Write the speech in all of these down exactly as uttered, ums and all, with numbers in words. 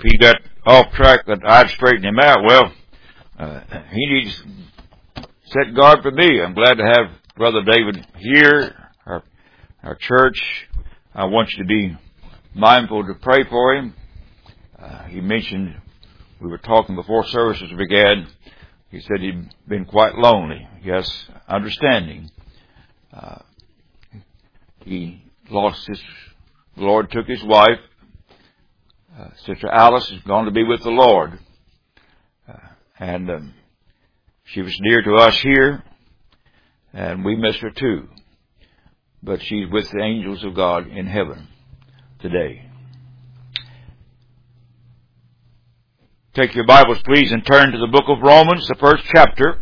he got off track that I'd straighten him out. Well, uh, he needs to set guard for me. I'm glad to have Brother David here, our, our church. I want you to be mindful to pray for him. Uh, he mentioned, we were talking before services began, he said he'd been quite lonely. Yes, understanding. Uh, he lost his, the Lord took his wife. Uh, Sister Alice has gone to be with the Lord. Uh, and um, she was dear to us here, and we miss her too. But she's with the angels of God in heaven today. Take your Bibles, please, and turn to the book of Romans, the first chapter.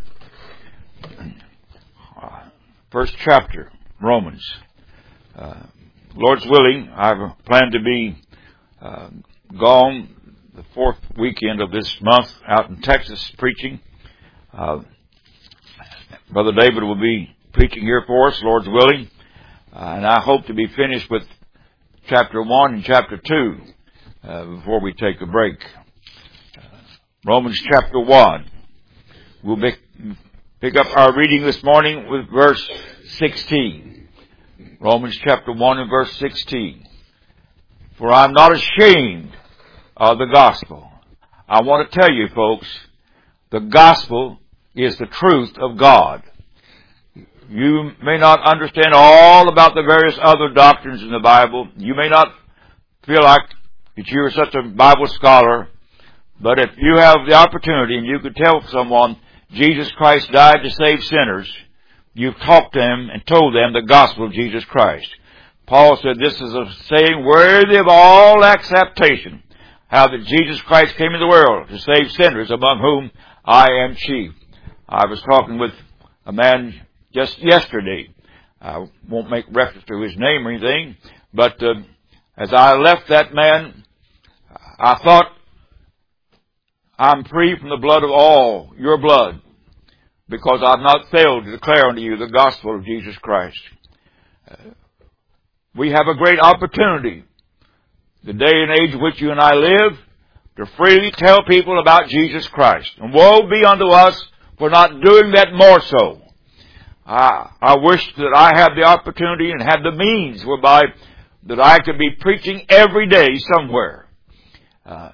First chapter, Romans. Uh, Lord's willing, I plan to be uh, gone the fourth weekend of this month out in Texas preaching. Uh, Brother David will be preaching here for us, Lord's willing. Uh, and I hope to be finished with chapter one and chapter two uh, before we take a break. Uh, Romans chapter one. We'll be, pick up our reading this morning with verse sixteen. Romans chapter one and verse sixteen. For I am not ashamed of the gospel. I want to tell you, folks, the gospel is the truth of God. You may not understand all about the various other doctrines in the Bible. You may not feel like that you're such a Bible scholar. But if you have the opportunity and you could tell someone Jesus Christ died to save sinners, you've talked to them and told them the gospel of Jesus Christ. Paul said this is a saying worthy of all acceptation, how that Jesus Christ came into the world to save sinners, among whom I am chief. I was talking with a man just yesterday. I won't make reference to his name or anything, but uh, as I left that man, I thought, I'm free from the blood of all, your blood, because I've not failed to declare unto you the gospel of Jesus Christ. Uh, we have a great opportunity, the day and age in which you and I live, to freely tell people about Jesus Christ. And woe be unto us for not doing that more so. I, I wish that I had the opportunity and had the means whereby that I could be preaching every day somewhere. Uh,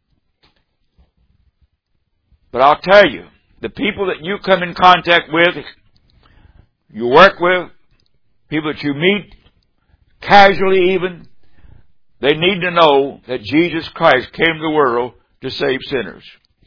but I'll tell you, the people that you come in contact with, you work with, people that you meet, casually even, they need to know that Jesus Christ came to the world to save sinners.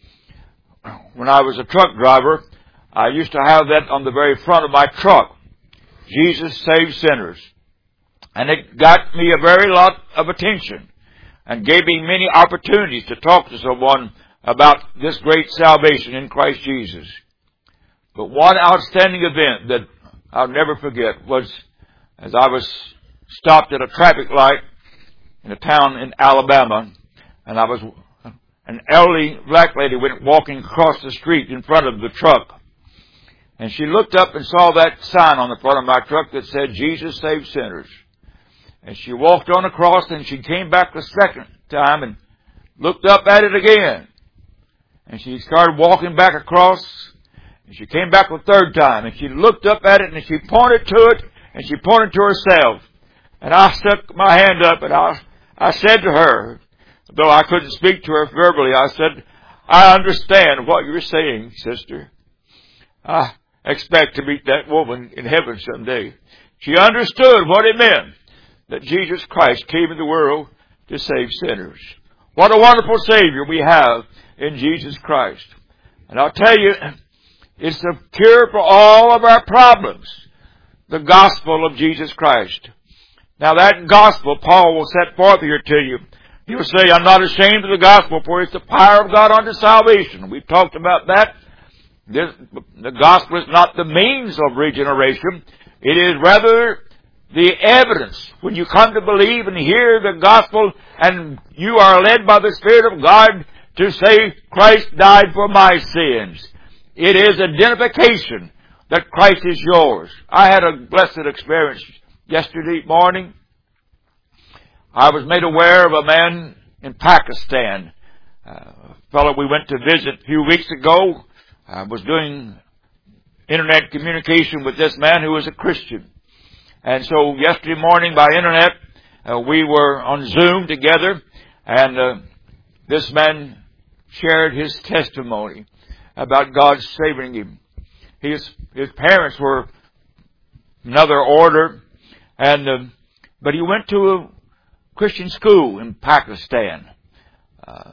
When I was a truck driver, I used to have that on the very front of my truck. Jesus saves sinners. And it got me a very lot of attention and gave me many opportunities to talk to someone about this great salvation in Christ Jesus. But one outstanding event that I'll never forget was as I was stopped at a traffic light in a town in Alabama, and I was an elderly black lady went walking across the street in front of the truck. And she looked up and saw that sign on the front of my truck that said, Jesus saves sinners. And she walked on across, and she came back the second time and looked up at it again. And she started walking back across, and she came back the third time, and she looked up at it, and she pointed to it, and she pointed to herself. And I stuck my hand up, and I, I said to her, though I couldn't speak to her verbally, I said, I understand what you're saying, sister. I expect to meet that woman in heaven someday. She understood what it meant that Jesus Christ came into the world to save sinners. What a wonderful Savior we have in Jesus Christ. And I'll tell you, it's the cure for all of our problems, the gospel of Jesus Christ. Now that gospel, Paul will set forth here to you. He will say, I'm not ashamed of the gospel, for it's the power of God unto salvation. We've talked about that. This, the gospel is not the means of regeneration. It is rather the evidence. When you come to believe and hear the gospel and you are led by the Spirit of God to say, Christ died for my sins, it is identification that Christ is yours. I had a blessed experience yesterday morning. I was made aware of a man in Pakistan a fellow we went to visit a few weeks ago uh, was doing internet communication with this man who was a Christian. And so yesterday morning by internet, uh, we were on Zoom together, and uh, this man shared his testimony about God saving him. His, his parents were another order, and uh, but he went to a Christian school in Pakistan. Uh,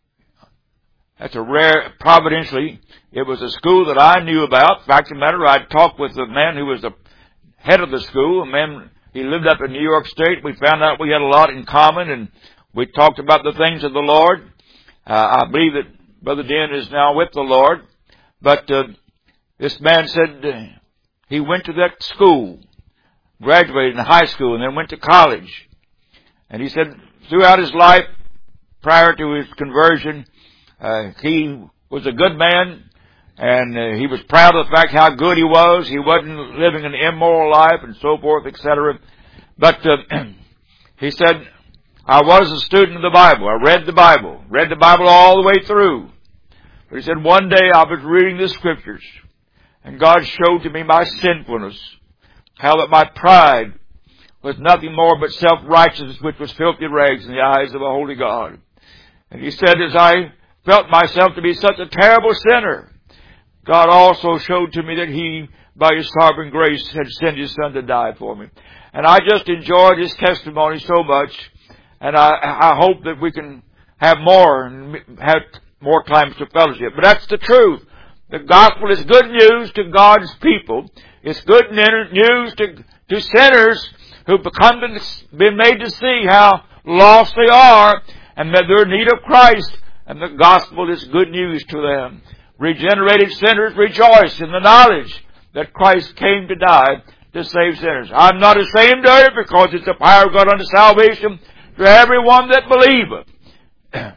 that's a rare, providentially, it was a school that I knew about. Fact of the matter, I talked with the man who was the head of the school, a man, he lived up in New York State. We found out we had a lot in common, and we talked about the things of the Lord. Uh, I believe that Brother Den is now with the Lord. But uh, this man said uh, he went to that school, graduated in high school, and then went to college. And he said throughout his life, prior to his conversion, uh, he was a good man, and uh, he was proud of the fact how good he was. He wasn't living an immoral life and so forth, et cetera. But uh, he said, I was a student of the Bible. I read the Bible, read the Bible all the way through. But he said, one day I was reading the Scriptures, and God showed to me my sinfulness, how that my pride was nothing more but self-righteousness, which was filthy rags in the eyes of a holy God. And he said, as I felt myself to be such a terrible sinner, God also showed to me that He, by His sovereign grace, had sent His Son to die for me. And I just enjoyed his testimony so much, and I, I hope that we can have more and have more times to fellowship. But that's the truth. The gospel is good news to God's people. It's good news to, to sinners who've become to, been made to see how lost they are and that they're in need of Christ. And the gospel is good news to them. Regenerated sinners rejoice in the knowledge that Christ came to die to save sinners. I'm not ashamed of it, because it's the power of God unto salvation to everyone that believeth.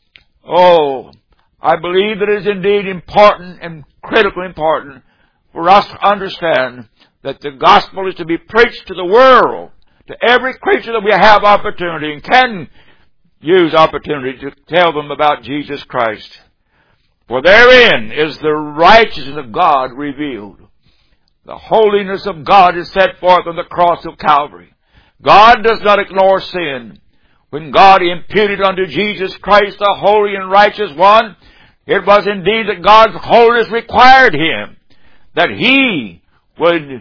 Oh, I believe that it is indeed important and critically important for us to understand that the gospel is to be preached to the world, to every creature that we have opportunity and can use opportunity to tell them about Jesus Christ. For therein is the righteousness of God revealed. The holiness of God is set forth on the cross of Calvary. God does not ignore sin. When God imputed unto Jesus Christ, the holy and righteous one, it was indeed that God's holiness required Him, that He would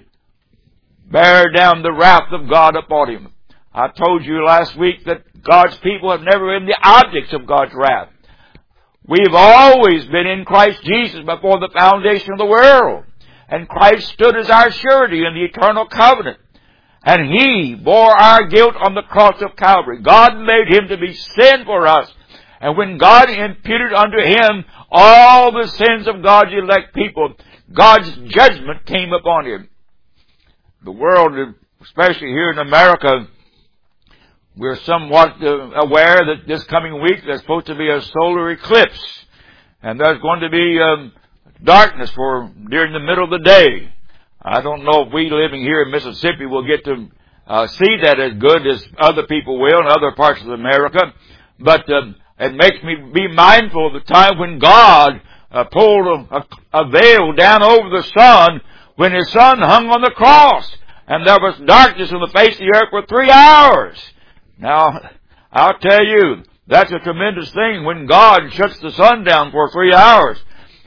bear down the wrath of God upon Him. I told you last week that God's people have never been the objects of God's wrath. We've always been in Christ Jesus before the foundation of the world. And Christ stood as our surety in the eternal covenant. And He bore our guilt on the cross of Calvary. God made Him to be sin for us. And when God imputed unto Him all the sins of God's elect people, God's judgment came upon Him. The world, especially here in America, we're somewhat uh, aware that this coming week there's supposed to be a solar eclipse. And there's going to be um, darkness for during the middle of the day. I don't know if we living here in Mississippi will get to uh, see that as good as other people will in other parts of America. But uh, it makes me be mindful of the time when God uh, pulled a, a, a veil down over the sun when His Son hung on the cross. And there was darkness on the face of the earth for three hours. Now, I'll tell you, that's a tremendous thing when God shuts the sun down for three hours.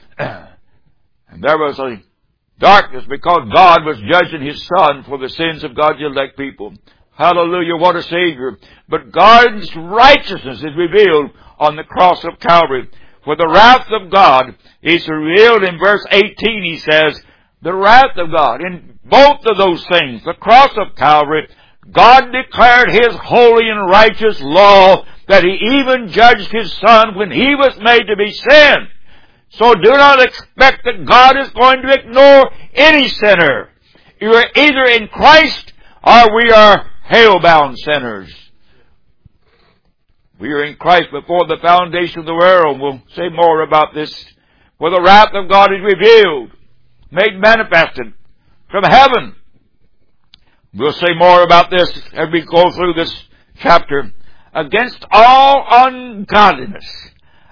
And there was a darkness because God was judging His Son for the sins of God's elect people. Hallelujah, what a Savior. But God's righteousness is revealed on the cross of Calvary. For the wrath of God is revealed in verse eighteen, he says, the wrath of God. In both of those things, the cross of Calvary, God declared His holy and righteous law that He even judged His Son when He was made to be sin. So do not expect that God is going to ignore any sinner. You are either in Christ or we are hell-bound sinners. We are in Christ before the foundation of the world. We'll say more about this. For the wrath of God is revealed, made manifested from heaven. We'll say more about this as we go through this chapter. Against all ungodliness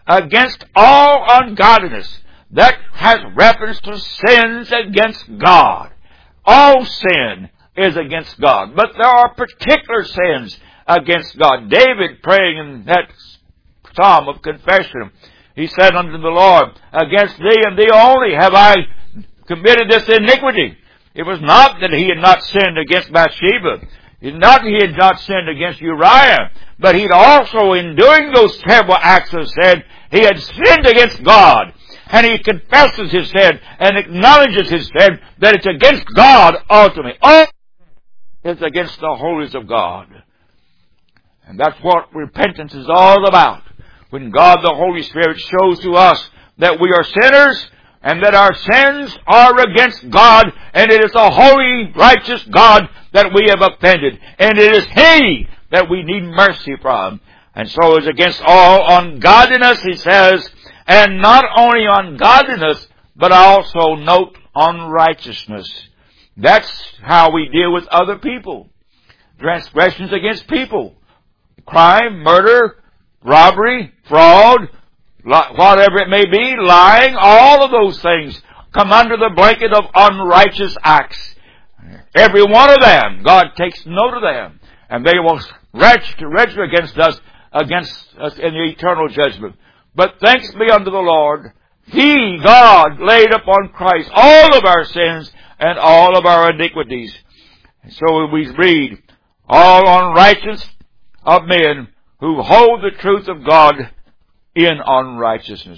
against all ungodliness. That has reference to sins against God. All sin is against God. But there are particular sins against God. David, praying in that psalm of confession, he said unto the Lord, against thee and thee only have I committed this iniquity. It was not that he had not sinned against Bathsheba. It was not that he had not sinned against Uriah. But he'd also, in doing those terrible acts of sin, he had sinned against God. And he confesses his sin and acknowledges his sin, that it's against God ultimately. All it's against the holies of God. And that's what repentance is all about. When God the Holy Spirit shows to us that we are sinners and that our sins are against God, and it is the holy, righteous God that we have offended. And it is He that we need mercy from. And so it's against all ungodliness, he says, and not only ungodliness, but also note unrighteousness. That's how we deal with other people. Transgressions against people. Crime, murder, robbery, fraud, whatever it may be, lying, all of those things come under the blanket of unrighteous acts. Every one of them, God takes note of them, and they will register against us, against us in the eternal judgment. But thanks be unto the Lord, He, God, laid upon Christ all of our sins and all of our iniquities. And so we read, all unrighteous of men who hold the truth of God in unrighteousness.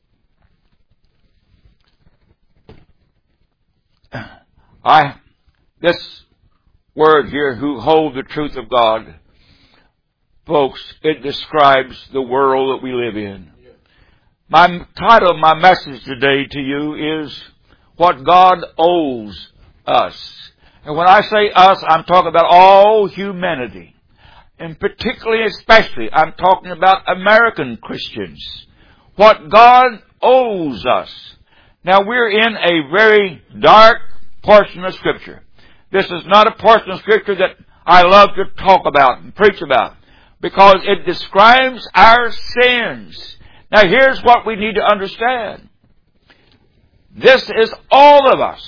I, this word here, who hold the truth of God, folks, it describes the world that we live in. My title of my message today to you is What God Owes Us. And when I say us, I'm talking about all humanity. And particularly, especially, I'm talking about American Christians. What God owes us. Now, we're in a very dark portion of Scripture. This is not a portion of Scripture that I love to talk about and preach about, because it describes our sins. Now, here's what we need to understand. This is all of us.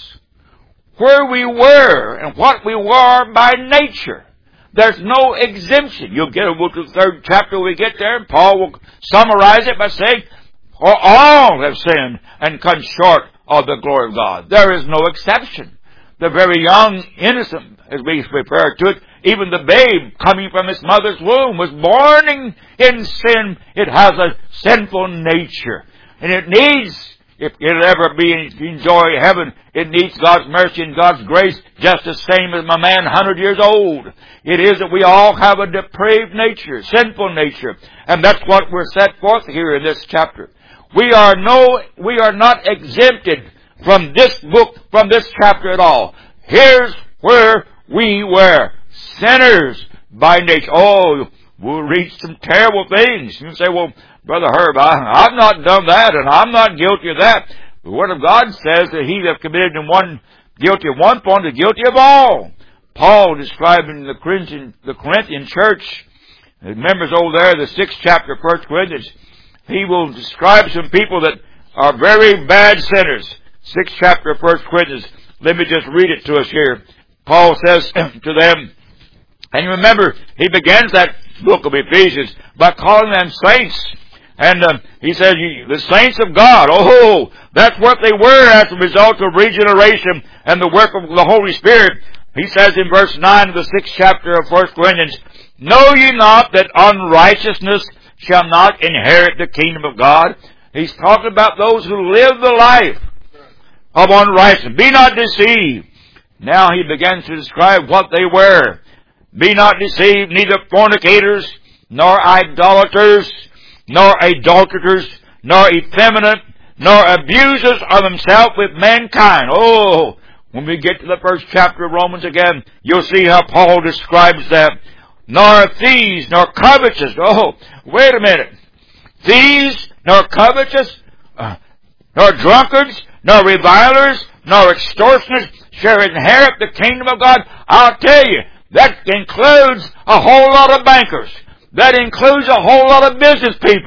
Where we were and what we were by nature. There's no exemption. You'll get we'll to the third chapter when we get there, and Paul will summarize it by saying, for all have sinned and come short of the glory of God. There is no exception. The very young, innocent, as we refer to it, even the babe coming from its mother's womb was born in, in sin. It has a sinful nature. And it needs, if it'll ever be enjoy heaven, it needs God's mercy and God's grace just the same as a man one hundred years old. It is that we all have a depraved nature, sinful nature. And that's what we're set forth here in this chapter. We are no, we are not exempted from this book, from this chapter at all. Here's where we were. Sinners by nature. Oh, we'll read some terrible things. You say, well, Brother Herb, I, I've not done that, and I'm not guilty of that. The Word of God says that he that committed in one, guilty of one point is guilty of all. Paul describing the Corinthian, the Corinthian church, the members over there, the sixth chapter of First Corinthians, he will describe some people that are very bad sinners. Sixth chapter of First Corinthians. Let me just read it to us here. Paul says to them, and remember, he begins that book of Ephesians by calling them saints. And uh, he says, the saints of God, oh, that's what they were as a result of regeneration and the work of the Holy Spirit. He says in verse nine of the sixth chapter of First Corinthians, know ye not that unrighteousness shall not inherit the kingdom of God? He's talking about those who live the life of unrighteousness. Be not deceived. Now he begins to describe what they were. Be not deceived, neither fornicators, nor idolaters, nor adulterers, nor effeminate, nor abusers of themselves with mankind. Oh, when we get to the first chapter of Romans again, you'll see how Paul describes that. Nor thieves, nor covetous. Oh, wait a minute. Thieves, nor covetous, uh, nor drunkards, nor revilers, nor extortioners shall inherit the kingdom of God. I'll tell you, that includes a whole lot of bankers. That includes a whole lot of business people.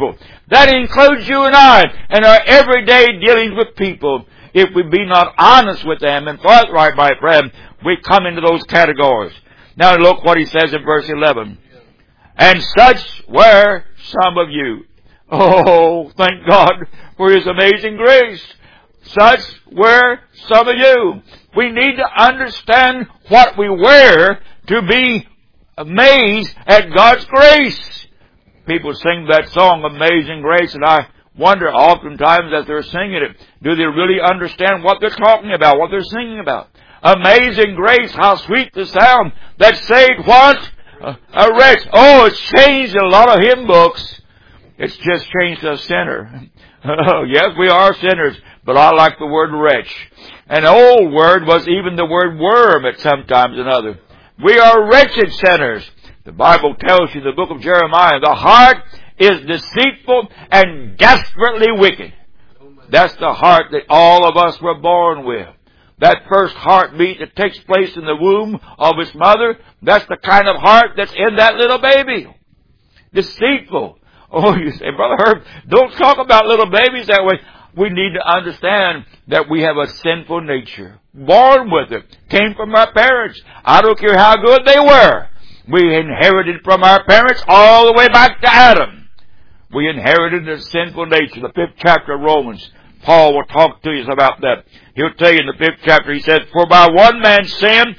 That includes you and I and our everyday dealings with people. If we be not honest with them and forthright by them, we come into those categories. Now look what he says in verse eleven. And such were some of you. Oh, thank God for His amazing grace. Such were some of you. We need to understand what we wear to be amazed at God's grace. People sing that song, Amazing Grace, and I wonder oftentimes as they're singing it, do they really understand what they're talking about, what they're singing about? Amazing grace, how sweet the sound that saved what? A, a wretch. Oh, it's changed a lot of hymn books. It's just changed a sinner. Oh, yes, we are sinners, but I like the word wretch. An old word was even the word worm at sometimes another. We are wretched sinners. The Bible tells you in the book of Jeremiah, the heart is deceitful and desperately wicked. That's the heart that all of us were born with. That first heartbeat that takes place in the womb of its mother, that's the kind of heart that's in that little baby. Deceitful. Oh, you say, Brother Herb, don't talk about little babies that way. We need to understand that we have a sinful nature. Born with it. Came from our parents. I don't care how good they were. We inherited from our parents all the way back to Adam. We inherited a sinful nature. The fifth chapter of Romans, Paul will talk to you about that. He'll tell you in the fifth chapter, he says, for by one man's sin,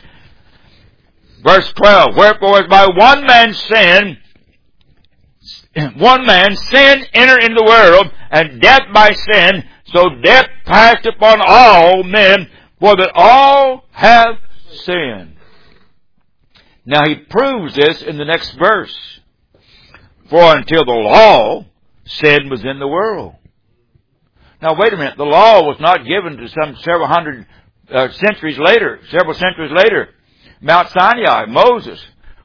verse twelve, wherefore as by one man's sin, one man sin entered into the world, and death by sin, so death passed upon all men, for that all have sinned. Now he proves this in the next verse. For until the law, sin was in the world. Now wait a minute, the law was not given to some several hundred uh, centuries later, several centuries later. Mount Sinai, Moses.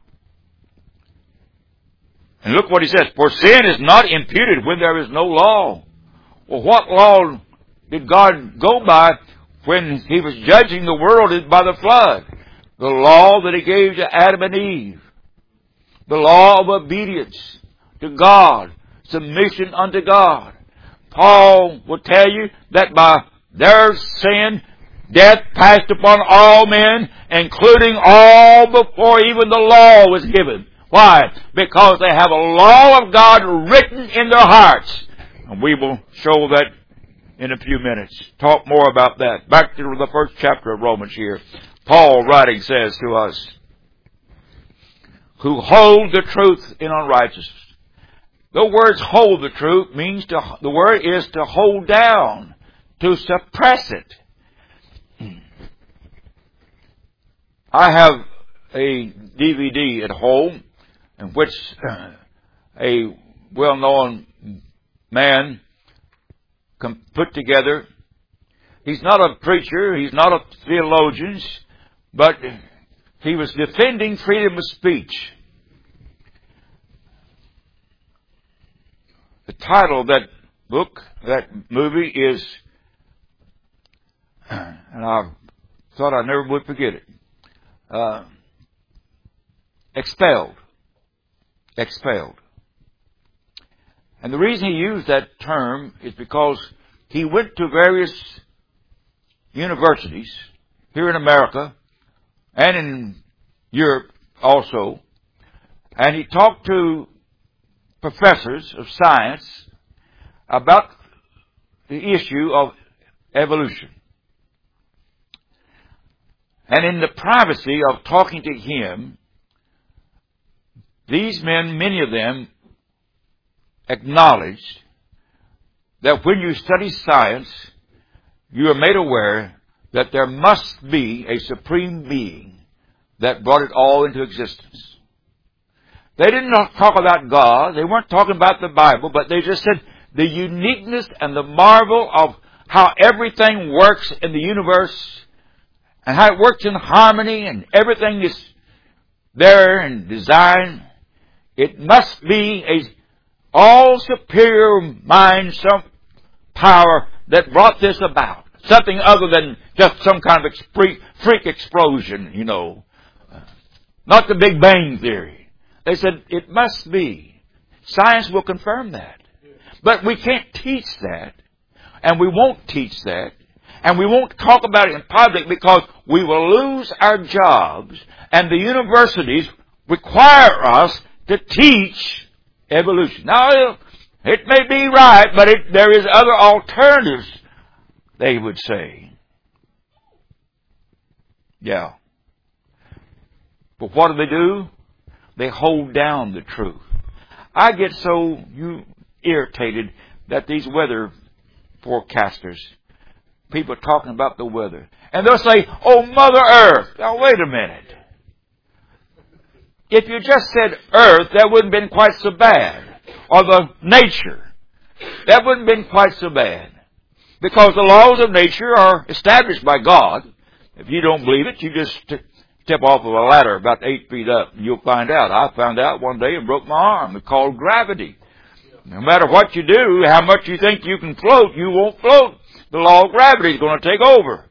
And look what he says, for sin is not imputed when there is no law. Well, what law did God go by when He was judging the world by the flood? The law that He gave to Adam and Eve. The law of obedience to God. Submission unto God. Paul will tell you that by their sin, death passed upon all men, including all before even the law was given. Why? Because they have a law of God written in their hearts. And we will show that in a few minutes. Talk more about that. Back to the first chapter of Romans here. Paul writing says to us, who hold the truth in unrighteousness. The words hold the truth means to, the word is to hold down, to suppress it. I have a D V D at home in which a well-known man can put together. He's not a preacher, he's not a theologian, but he was defending freedom of speech. The title of that book, that movie is, and I thought I never would forget it, uh, Expelled. Expelled. And the reason he used that term is because he went to various universities here in America and in Europe also, and he talked to professors of science about the issue of evolution. And in the privacy of talking to him, these men, many of them, acknowledged that when you study science, you are made aware that there must be a supreme being that brought it all into existence. They didn't talk about God. They weren't talking about the Bible, but they just said the uniqueness and the marvel of how everything works in the universe and how it works in harmony and everything is there and designed. It must be a all superior mind, some power that brought this about. Something other than just some kind of freak explosion, you know. Not the Big Bang Theory. They said it must be. Science will confirm that. But we can't teach that, and we won't teach that, and we won't talk about it in public because we will lose our jobs, and the universities require us to teach evolution. Now, it may be right, but it, there is other alternatives, they would say. Yeah. But what do they do? They hold down the truth. I get so you irritated that these weather forecasters, people talking about the weather, and they'll say, "Oh, Mother Earth." Now, wait a minute. If you just said Earth, that wouldn't have been quite so bad. Or the nature. That wouldn't have been quite so bad. Because the laws of nature are established by God. If you don't believe it, you just step off of a ladder about eight feet up, and you'll find out. I found out one day and broke my arm. It's called gravity. No matter what you do, how much you think you can float, you won't float. The law of gravity is going to take over.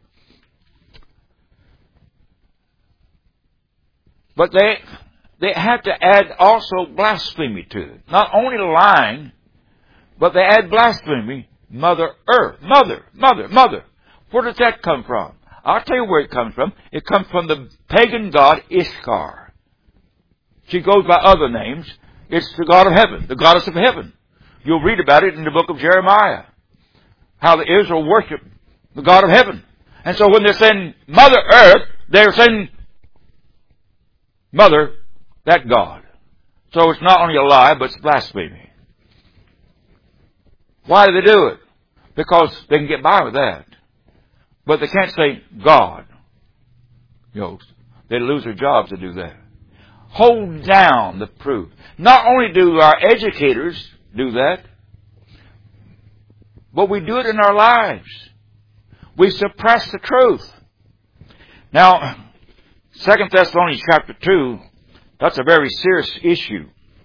But they they have to add also blasphemy to it. Not only lying, but they add blasphemy. Mother Earth. Mother, mother, mother. Where does that come from? I'll tell you where it comes from. It comes from the pagan god Ishtar. She goes by other names. It's the god of heaven, the goddess of heaven. You'll read about it in the book of Jeremiah. How the Israel worship the God of heaven. And so when they're saying Mother Earth, they're saying Mother, that God. So it's not only a lie, but it's blasphemy. Why do they do it? Because they can get by with that. But they can't say God. You know, they lose their jobs to do that. Hold down the proof. Not only do our educators do that, but we do it in our lives. We suppress the truth. Now, Second Thessalonians chapter two, that's a very serious issue.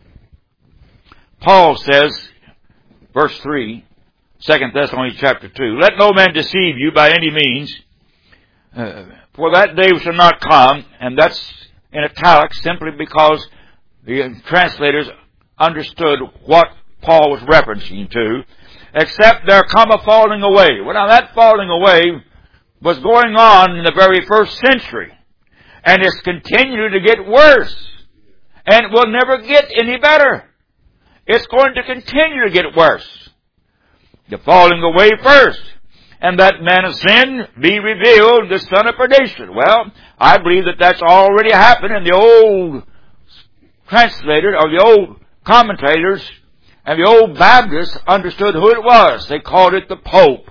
Paul says, verse three, Second Thessalonians chapter two, "Let no man deceive you by any means, uh, for that day shall not come," and that's in italics simply because the translators understood what Paul was referencing to, "except there come a falling away." Well, now that falling away was going on in the very first century, and it's continuing to get worse, and it will never get any better. It's going to continue to get worse. The falling away first, and that man of sin be revealed, the son of perdition. Well, I believe that that's already happened, and the old translators, or the old commentators, and the old Baptists understood who it was. They called it the Pope.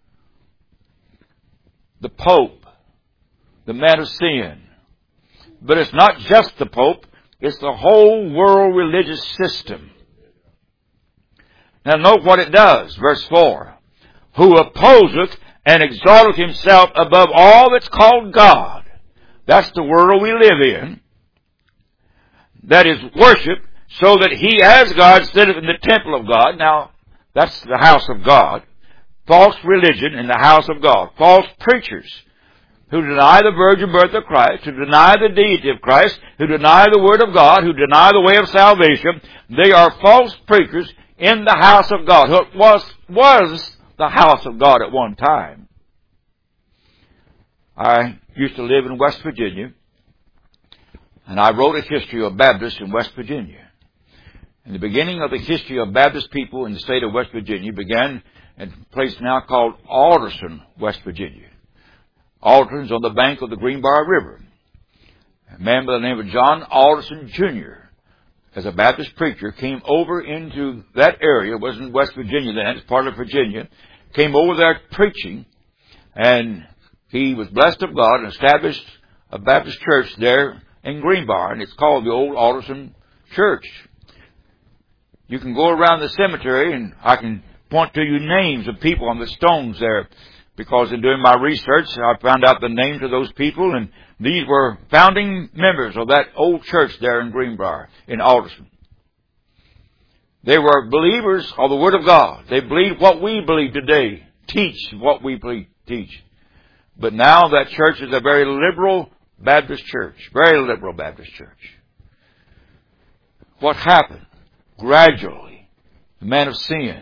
The Pope. The man of sin. But it's not just the Pope. It's the whole world religious system. Now note what it does. Verse four. "Who opposeth and exalteth himself above all that's called God." That's the world we live in. That is worship, so that he as God sitteth in the temple of God. Now, that's the house of God. False religion in the house of God. False preachers who deny the virgin birth of Christ, who deny the deity of Christ, who deny the word of God, who deny the way of salvation. They are false preachers in the house of God. Who was, was the house of God at one time. I used to live in West Virginia, and I wrote a history of Baptists in West Virginia. And the beginning of the history of Baptist people in the state of West Virginia began at a place now called Alderson, West Virginia. Alderson's on the bank of the Greenbrier River. A man by the name of John Alderson Junior, as a Baptist preacher, came over into that area. It wasn't West Virginia then, it's part of Virginia. Came over there preaching, and he was blessed of God and established a Baptist church there in Greenbrier, and it's called the Old Alderson Church. You can go around the cemetery, and I can point to you names of people on the stones there, because in doing my research, I found out the names of those people, and these were founding members of that old church there in Greenbrier, in Alderson. They were believers of the Word of God. They believed what we believe today, teach what we believe, teach. But now that church is a very liberal Baptist church, very liberal Baptist church. What happened? Gradually, the man of sin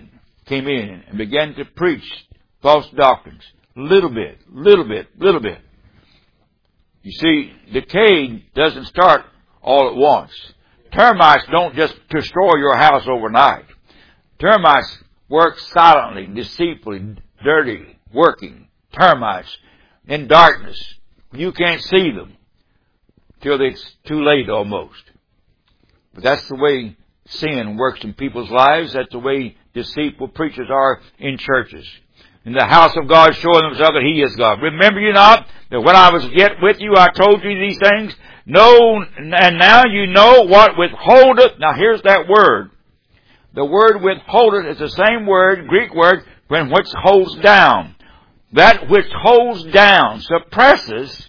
came in and began to preach false doctrines. Little bit, little bit, little bit. You see, decay doesn't start all at once. Termites don't just destroy your house overnight. Termites work silently, deceitfully, dirty, working. Termites in darkness. You can't see them till it's too late almost. But that's the way sin works in people's lives. That's the way deceitful preachers are in churches. In the house of God, showing themselves that He is God. Remember you not that when I was yet with you, I told you these things? No, and now you know what withholdeth. Now here's that word. The word withholdeth is the same word, Greek word, when which holds down. That which holds down, suppresses,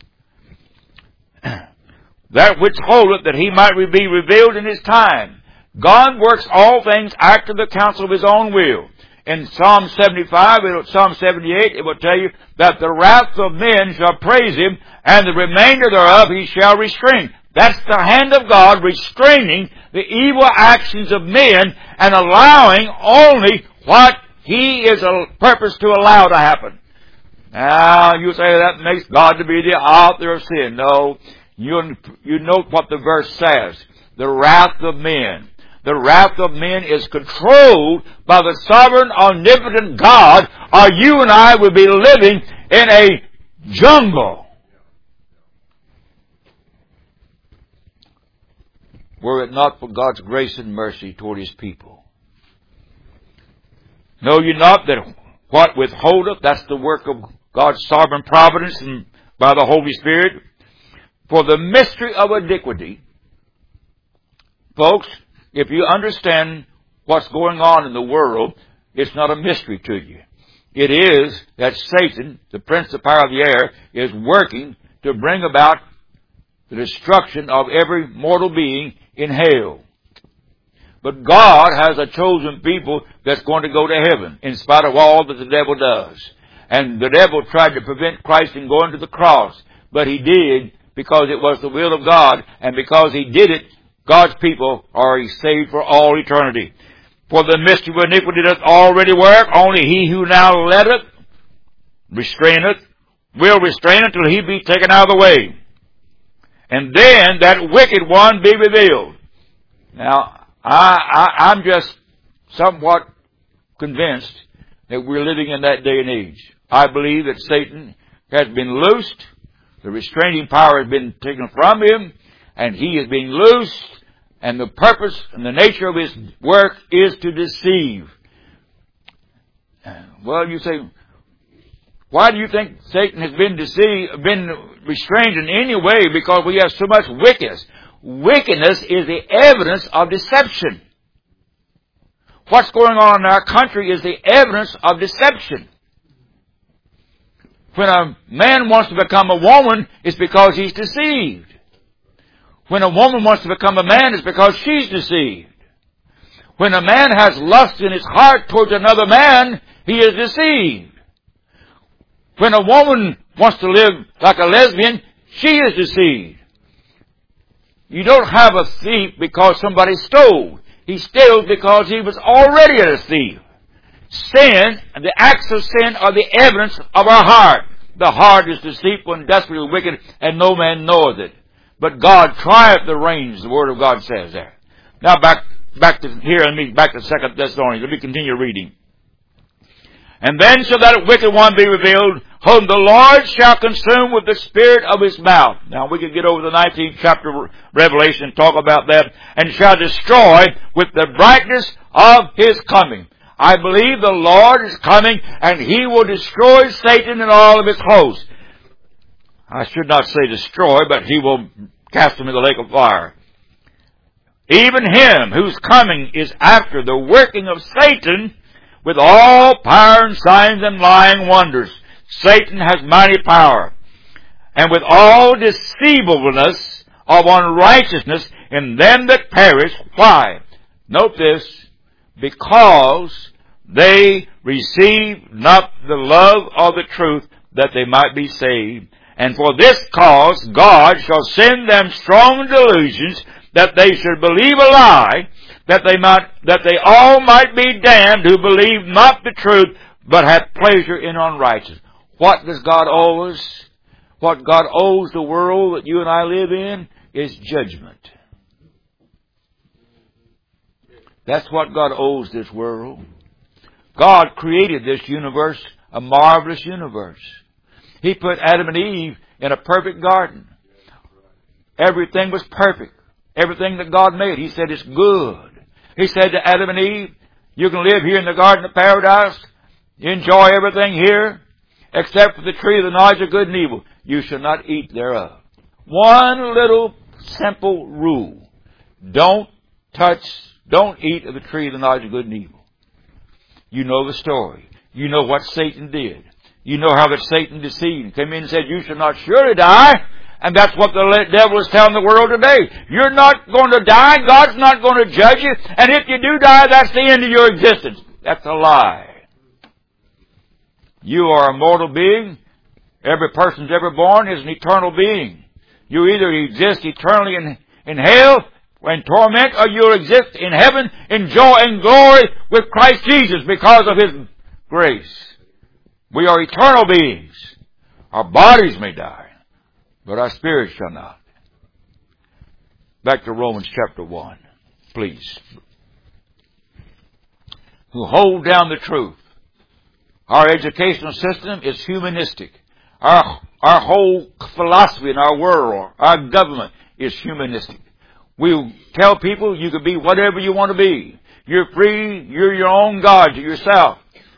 that which holdeth, that He might be revealed in His time. God works all things after the counsel of His own will. In Psalm seventy-five, Psalm seventy-eight, it will tell you that the wrath of men shall praise Him, and the remainder thereof He shall restrain. That's the hand of God restraining the evil actions of men and allowing only what He is a purpose to allow to happen. Now, you say that makes God to be the author of sin. No, you, you note what the verse says. The wrath of men. The wrath of men is controlled by the sovereign, omnipotent God, or you and I would be living in a jungle. Were it not for God's grace and mercy toward His people. Know you not that what withholdeth, that's the work of God's sovereign providence and by the Holy Spirit, for the mystery of iniquity. Folks, if you understand what's going on in the world, it's not a mystery to you. It is that Satan, the prince of power of the air, is working to bring about the destruction of every mortal being in hell. But God has a chosen people that's going to go to heaven in spite of all that the devil does. And the devil tried to prevent Christ from going to the cross, but he did because it was the will of God, and because he did it, God's people are saved for all eternity. For the mystery of iniquity doth already work, only he who now letteth, restraineth, will restrain until he be taken out of the way. And then that wicked one be revealed. Now, I, I, I'm just somewhat convinced that we're living in that day and age. I believe that Satan has been loosed, the restraining power has been taken from him, and he is being loosed, and the purpose and the nature of his work is to deceive. Well, you say, why do you think Satan has been deceived, been restrained in any way? Because we have so much wickedness. Wickedness is the evidence of deception. What's going on in our country is the evidence of deception. When a man wants to become a woman, it's because he's deceived. When a woman wants to become a man, it's because she's deceived. When a man has lust in his heart towards another man, he is deceived. When a woman wants to live like a lesbian, she is deceived. You don't have a thief because somebody stole. He steals because he was already a thief. Sin, and the acts of sin are the evidence of our heart. The heart is deceitful and desperately wicked, and no man knoweth it. But God trieth the reins, the Word of God says there. Now back, back to here, let me, back to Second Thessalonians. Let me continue reading. And then shall that wicked one be revealed, whom the Lord shall consume with the spirit of his mouth. Now we could get over the nineteenth chapter of Revelation and talk about that. And shall destroy with the brightness of his coming. I believe the Lord is coming, and he will destroy Satan and all of his hosts. I should not say destroy, but he will cast him in the lake of fire. Even him whose coming is after the working of Satan, with all power and signs and lying wonders. Satan has mighty power. And with all deceivableness of unrighteousness in them that perish. Why? Note this. Because they receive not the love of the truth, that they might be saved. And for this cause God shall send them strong delusions, that they should believe a lie, that they might, that they all might be damned who believe not the truth, but have pleasure in unrighteousness. What does God owe us? What God owes the world that you and I live in is judgment. That's what God owes this world. God created this universe, a marvelous universe. He put Adam and Eve in a perfect garden. Everything was perfect. Everything that God made, He said it's good. He said to Adam and Eve, you can live here in the Garden of Paradise, enjoy everything here, except for the tree of the knowledge of good and evil. You shall not eat thereof. One little simple rule. Don't touch, don't eat of the tree of the knowledge of good and evil. You know the story. You know what Satan did. You know how that Satan deceived. Came in and said, you shall not surely die. And that's what the devil is telling the world today. You're not going to die. God's not going to judge you. And if you do die, that's the end of your existence. That's a lie. You are a mortal being. Every person that's ever born is an eternal being. You either exist eternally in, in hell, in torment, or you'll exist in heaven in joy and glory with Christ Jesus because of His grace. We are eternal beings. Our bodies may die, but our spirits shall not. Back to Romans chapter one, please. Who hold down the truth. Our educational system is humanistic. Our, our whole philosophy in our world, our government is humanistic. We tell people you can be whatever you want to be. You're free. You're your own God to yourself.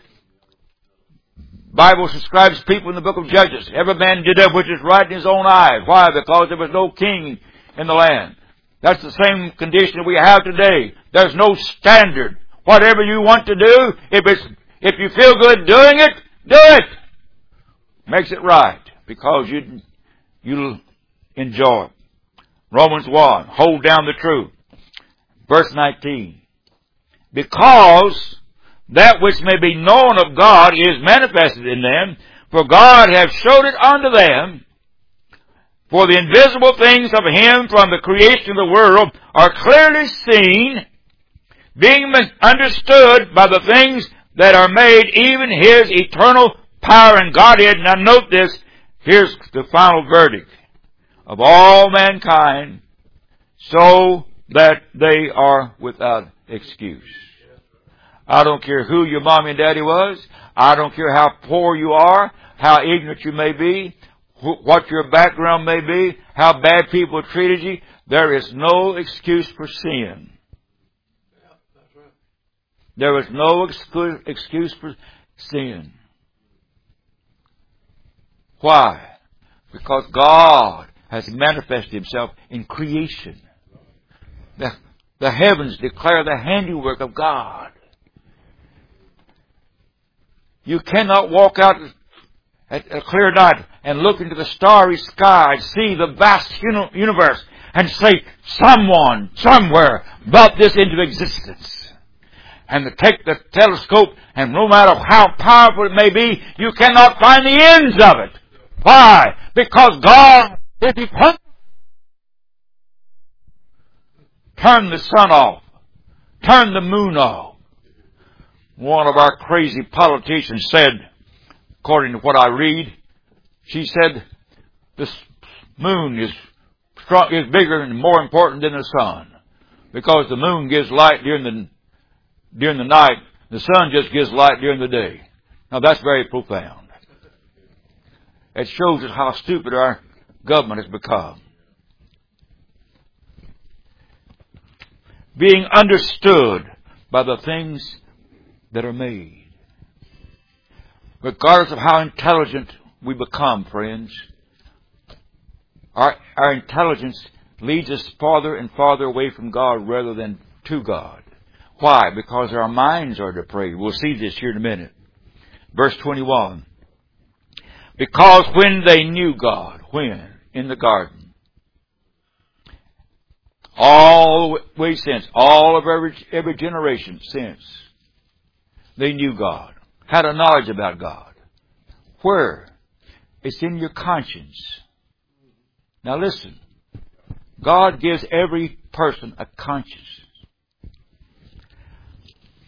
Bible describes people in the book of Judges. Every man did that which is right in his own eyes. Why? Because there was no king in the land. That's the same condition we have today. There's no standard. Whatever you want to do, if it's, if you feel good doing it, do it. Makes it right. Because you, you'll enjoy it. Romans one, hold down the truth. Verse nineteen. Because that which may be known of God is manifested in them, for God hath showed it unto them. For the invisible things of Him from the creation of the world are clearly seen, being understood by the things that are made, even His eternal power and Godhead. Now note this, here's the final verdict of all mankind, so that they are without excuse. I don't care who your mommy and daddy was. I don't care how poor you are, how ignorant you may be, wh- what your background may be, how bad people treated you. There is no excuse for sin. Yeah, that's right. There is no excu- excuse for sin. Why? Because God has manifested Himself in creation. The, the heavens declare the handiwork of God. You cannot walk out at a clear night and look into the starry sky and see the vast universe and say, someone, somewhere, brought this into existence. And to take the telescope, and no matter how powerful it may be, you cannot find the ends of it. Why? Because God is eternal. Turn the sun off. Turn the moon off. One of our crazy politicians said, according to what I read, she said, the moon is strong, is bigger and more important than the sun. Because the moon gives light during the, during the night. The sun just gives light during the day. Now that's very profound. It shows us how stupid our government has become. Being understood by the things that are made. Regardless of how intelligent we become, friends, our, our intelligence leads us farther and farther away from God rather than to God. Why? Because our minds are depraved. We'll see this here in a minute. Verse twenty-one. Because when they knew God, when? In the garden. All the way since, all of every, every generation since, they knew God, had a knowledge about God. Where? It's in your conscience. Now listen, God gives every person a conscience.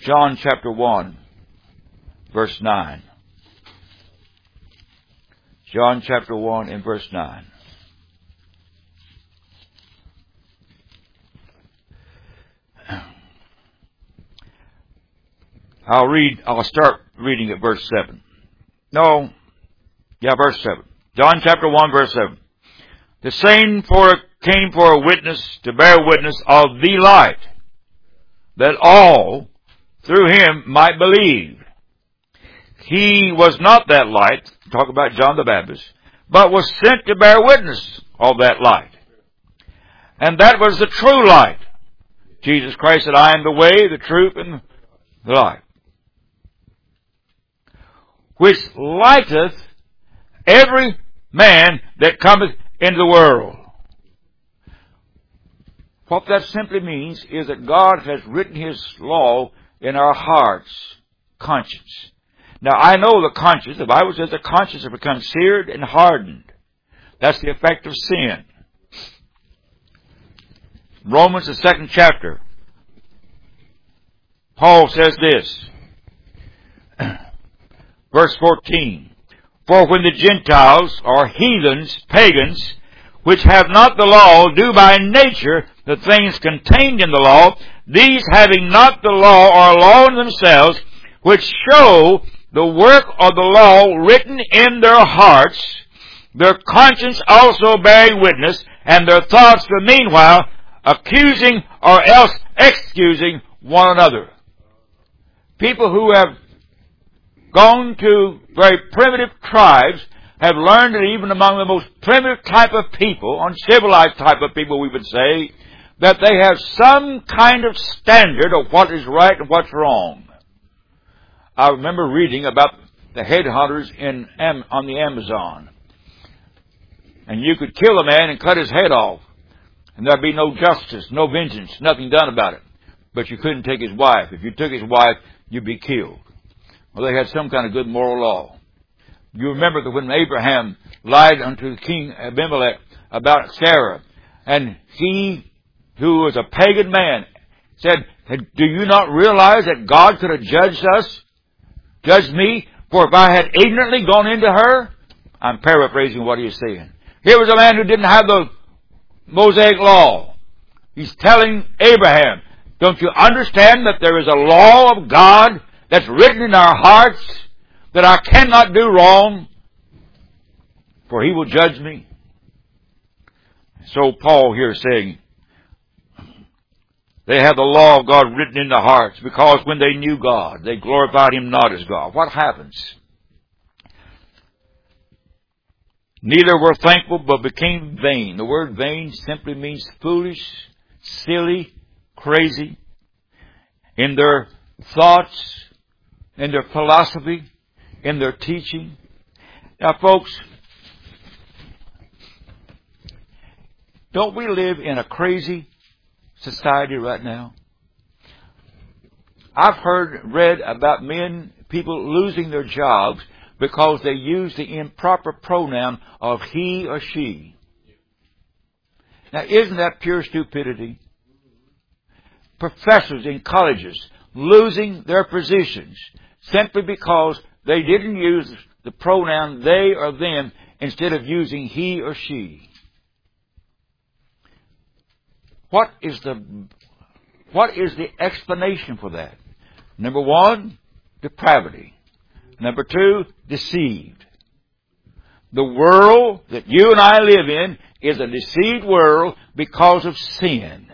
John chapter one, verse nine. John chapter one and verse nine. I'll read, I'll start reading at verse seven. No, yeah, verse seven. John chapter one, verse seven. The same for came for a witness, to bear witness of the light, that all through him might believe. He was not that light, talk about John the Baptist, but was sent to bear witness of that light. And that was the true light. Jesus Christ said, I am the way, the truth, and the light. Which lighteth every man that cometh into the world. What that simply means is that God has written His law in our hearts, conscience. Now, I know the conscience, the Bible says the conscience has become seared and hardened. That's the effect of sin. Romans, the second chapter, Paul says this, verse fourteen, for when the Gentiles, or heathens, pagans, which have not the law, do by nature the things contained in the law, these having not the law are law in themselves, which show the work of the law written in their hearts, their conscience also bearing witness, and their thoughts the meanwhile accusing or else excusing one another. People who have gone to very primitive tribes have learned that even among the most primitive type of people, uncivilized type of people we would say, that they have some kind of standard of what is right and what's wrong. I remember reading about the headhunters in on the Amazon. And you could kill a man and cut his head off. And there'd be no justice, no vengeance, nothing done about it. But you couldn't take his wife. If you took his wife, you'd be killed. Well, they had some kind of good moral law. You remember that when Abraham lied unto King Abimelech about Sarah, and he, who was a pagan man, said, do you not realize that God could have judged us, judged me, for if I had ignorantly gone into her? I'm paraphrasing what he's saying. Here was a man who didn't have the Mosaic law. He's telling Abraham, don't you understand that there is a law of God that's written in our hearts that I cannot do wrong, for He will judge me? So Paul here is saying, they have the law of God written in their hearts, because when they knew God, they glorified Him not as God. What happens? Neither were thankful, but became vain. The word vain simply means foolish, silly, crazy, in their thoughts, in their philosophy, in their teaching. Now, folks, don't we live in a crazy society right now? I've heard, read about men, people losing their jobs because they use the improper pronoun of he or she. Now, isn't that pure stupidity? Professors in colleges losing their positions simply because they didn't use the pronoun they or them instead of using he or she. What is the, what is the explanation for that? Number one, depravity. Number two, deceived. The world that you and I live in is a deceived world because of sin.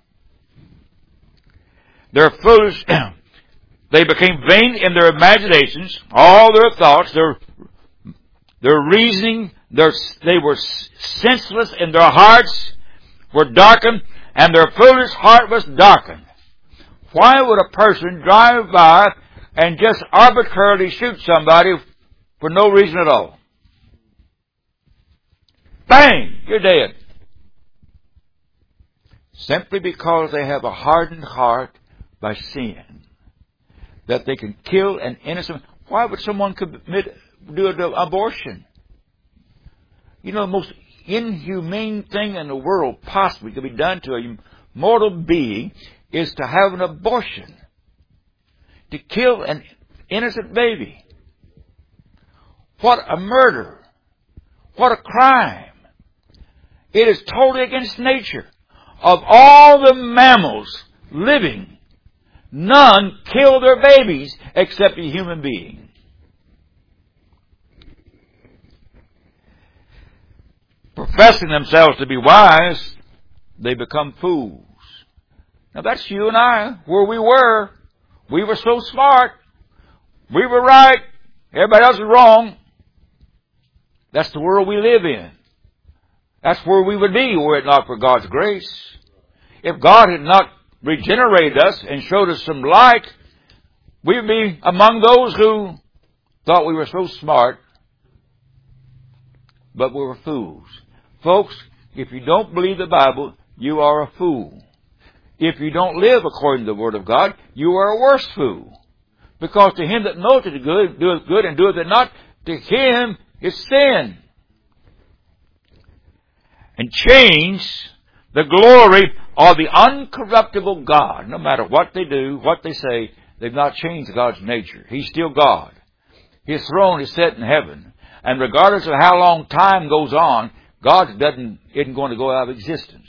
They're foolish. They became vain in their imaginations, all their thoughts, their, their reasoning, their, they were senseless in their hearts, were darkened, and their foolish heart was darkened. Why would a person drive by and just arbitrarily shoot somebody for no reason at all? Bang! You're dead. Simply because they have a hardened heart by sin. That they can kill an innocent... Why would someone commit, do an abortion? You know, the most inhumane thing in the world possibly to be done to a mortal being is to have an abortion. to kill an innocent baby. What a murder. What a crime. It is totally against nature. Of all the mammals living, none kill their babies except a human being. Professing themselves to be wise, they become fools. Now that's you and I, where we were. We were so smart. We were right. Everybody else is wrong. That's the world we live in. That's where we would be were it not for God's grace. If God had not regenerated us and showed us some light, we would be among those who thought we were so smart, but we were fools. Folks, if you don't believe the Bible, you are a fool. If you don't live according to the Word of God, you are a worse fool. Because to him that knoweth it good, doeth good, and doeth it not, to him is sin. And change the glory of the uncorruptible God. No matter what they do, what they say, they've not changed God's nature. He's still God. His throne is set in heaven. And regardless of how long time goes on, God doesn't, isn't going to go out of existence.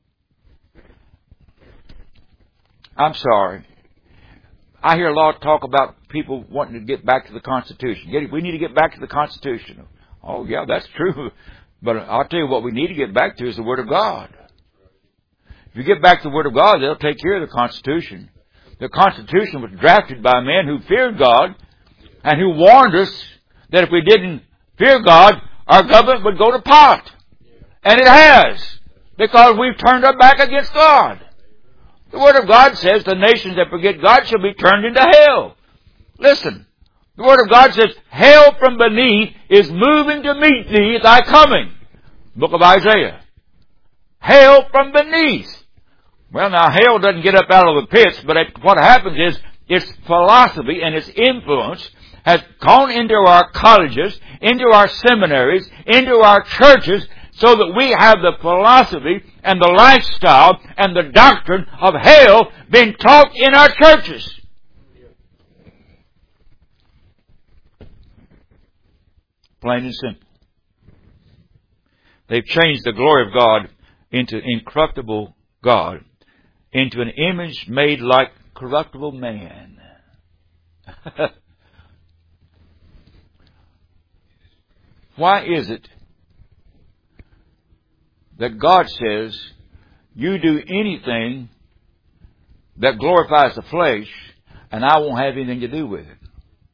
I'm sorry. I hear a lot of talk about people wanting to get back to the Constitution. We need to get back to the Constitution. Oh, yeah, that's true. But I'll tell you what we need to get back to is the Word of God. If you get back to the Word of God, they'll take care of the Constitution. The Constitution was drafted by men who feared God and who warned us that if we didn't fear God, our government would go to pot. And it has, because we've turned our back against God. The Word of God says the nations that forget God shall be turned into hell. Listen, the Word of God says, hell from beneath is moving to meet thee at thy coming. Book of Isaiah. Hell from beneath. Well, now, hell doesn't get up out of the pits, but it, what happens is its philosophy and its influence has gone into our colleges, into our seminaries, into our churches, so that we have the philosophy and the lifestyle and the doctrine of hell being taught in our churches. Plain and simple. They've changed the glory of God into incorruptible God, into an image made like corruptible man. Why is it that God says, you do anything that glorifies the flesh, and I won't have anything to do with it?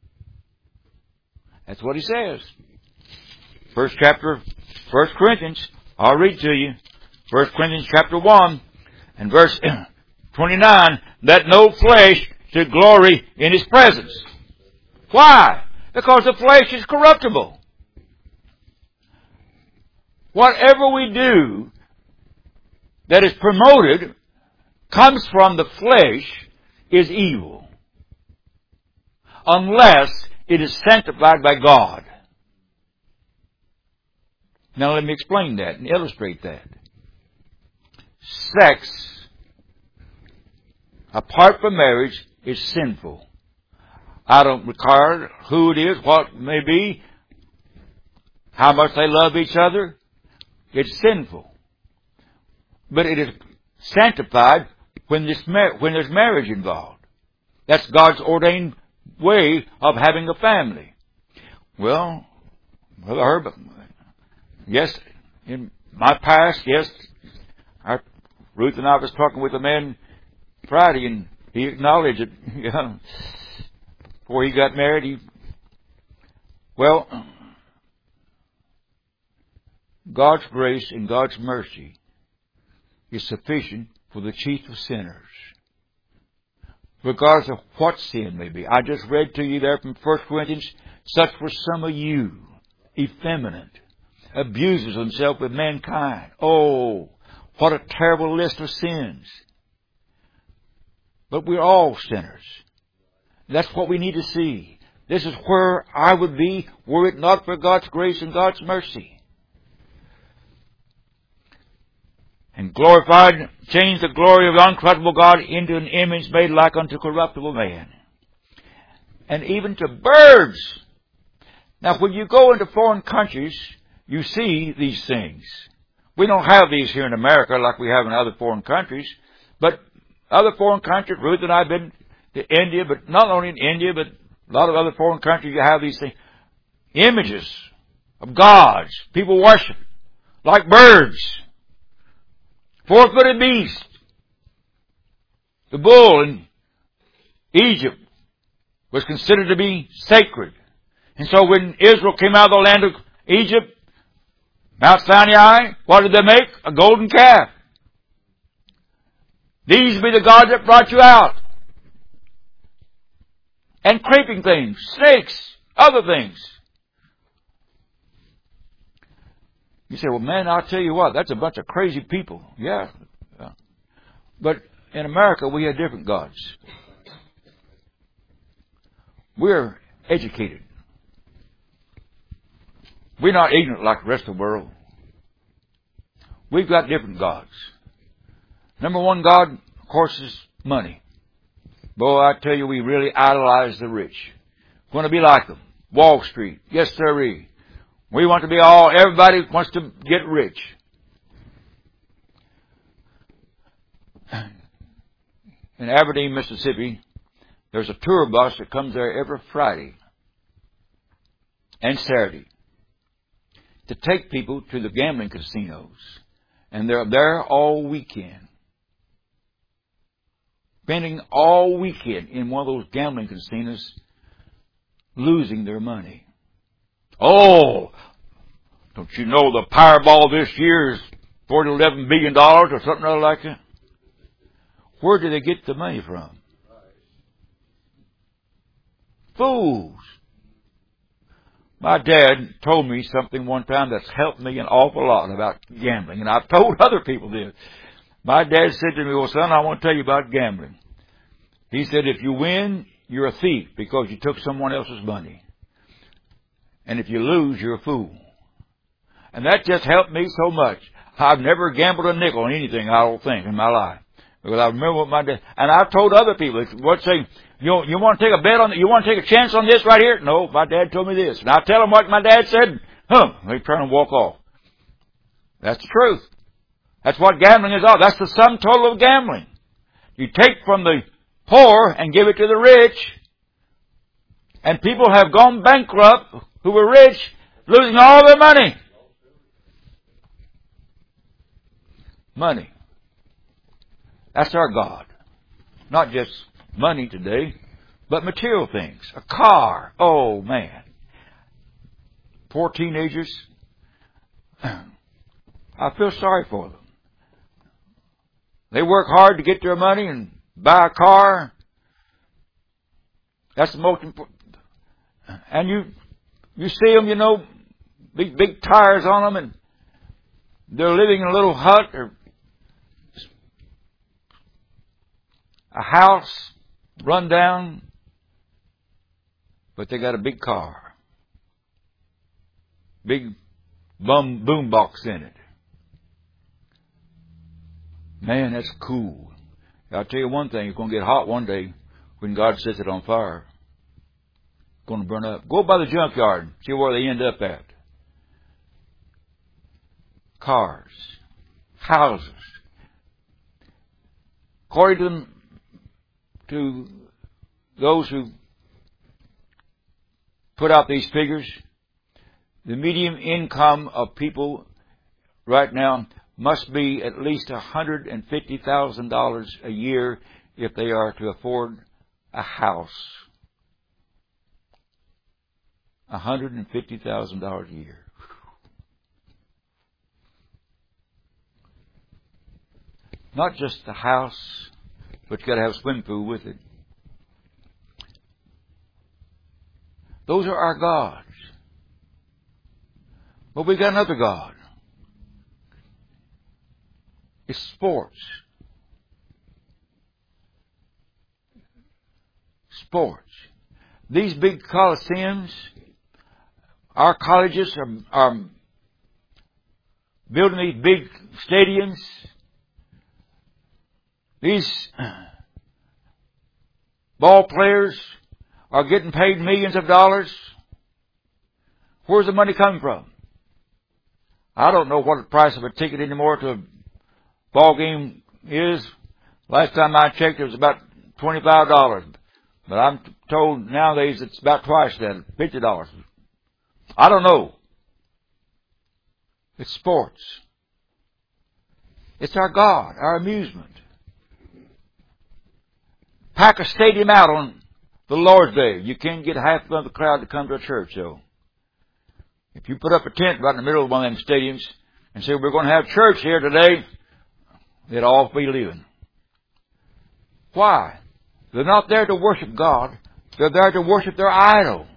That's what He says. First chapter, First Corinthians, I'll read to you. First Corinthians chapter one, and verse twenty-nine, that no flesh should glory in His presence. Why? Because the flesh is corruptible. Whatever we do that is promoted comes from the flesh is evil, unless it is sanctified by God. Now let me explain that and illustrate that. Sex, apart from marriage, is sinful. I don't regard who it is, what it may be, how much they love each other. It's sinful. But it is sanctified when, this mar- when there's marriage involved. That's God's ordained way of having a family. Well, Brother Herb, yes, in my past, yes, our, Ruth and I was talking with a man Friday, and he acknowledged it. You know, before he got married, he, well, God's grace and God's mercy is sufficient for the chief of sinners, regardless of what sin may be. I just read to you there from First Corinthians, such were some of you, effeminate, abusers themselves with mankind. Oh, what a terrible list of sins. But we're all sinners. That's what we need to see. This is where I would be were it not for God's grace and God's mercy. And glorified, changed the glory of the uncorruptible God into an image made like unto corruptible man. and even to birds. Now, when you go into foreign countries, you see these things. We don't have these here in America like we have in other foreign countries, but other foreign countries, Ruth and I have been to India, but not only in India, but a lot of other foreign countries, you have these things. Images of gods. People worship like birds. Four-footed beast. The bull in Egypt was considered to be sacred. And so when Israel came out of the land of Egypt, Mount Sinai, what did they make? A golden calf. These be the gods that brought you out. And creeping things, snakes, other things. You say, well, man, I'll tell you what, that's a bunch of crazy people. Yeah. yeah. But in America, we have different gods. We're educated. We're not ignorant like the rest of the world. We've got different gods. Number one God, of course, is money. Boy, I tell you, we really idolize the rich. We want to be like them. Wall Street. Yes, sirree. We want to be all, everybody wants to get rich. In Aberdeen, Mississippi, there's a tour bus that comes there every Friday and Saturday to take people to the gambling casinos. And they're there all weekend. Spending all weekend in one of those gambling casinos, losing their money. Oh, don't you know the Powerball this year is forty, eleven billion dollars or something like that? Where do they get the money from? Fools. My dad told me something one time that's helped me an awful lot about gambling, and I've told other people this. My dad said to me, well, son, I want to tell you about gambling. He said, if you win, you're a thief because you took someone else's money. And if you lose, you're a fool. And that just helped me so much. I've never gambled a nickel on anything, I don't think, in my life. Because I remember what my dad... And I've told other people, what say, you, you want to take a bet on... You want to take a chance on this right here? No, my dad told me this. And I tell them what my dad said, huh, they turn and walk off. That's the truth. That's what gambling is all. That's the sum total of gambling. You take from the poor and give it to the rich. And people have gone bankrupt who were rich, losing all their money. Money. That's our God. Not just money today, but material things. A car. Oh, man. Poor teenagers. I feel sorry for them. They work hard to get their money and buy a car. That's the most important. And you, you see them, you know, big, big tires on them, and they're living in a little hut or a house run down, but they got a big car. Big bum boom box in it. Man, that's cool. I'll tell you one thing, it's going to get hot one day when God sets it on fire. It's going to burn up. Go by the junkyard, see where they end up at. Cars, houses. According to them, to those who put out these figures, the median income of people right now must be at least one hundred fifty thousand dollars a year if they are to afford a house. one hundred fifty thousand dollars a year. Not just the house, but you got to have a swimming pool with it. Those are our gods. But we got another God. It's sports. Sports. These big coliseums, our colleges are, are building these big stadiums. These ball players are getting paid millions of dollars. Where's the money coming from? I don't know what the price of a ticket anymore to a ball game is. Last time I checked, it was about twenty-five dollars. But I'm told nowadays it's about twice that, fifty dollars. I don't know. It's sports. It's our God, our amusement. Pack a stadium out on the Lord's Day. You can't get half of the crowd to come to a church, though. If you put up a tent right in the middle of one of them stadiums and say, we're going to have church here today, they'd all be leaving. Why? They're not there to worship God. They're there to worship their idol.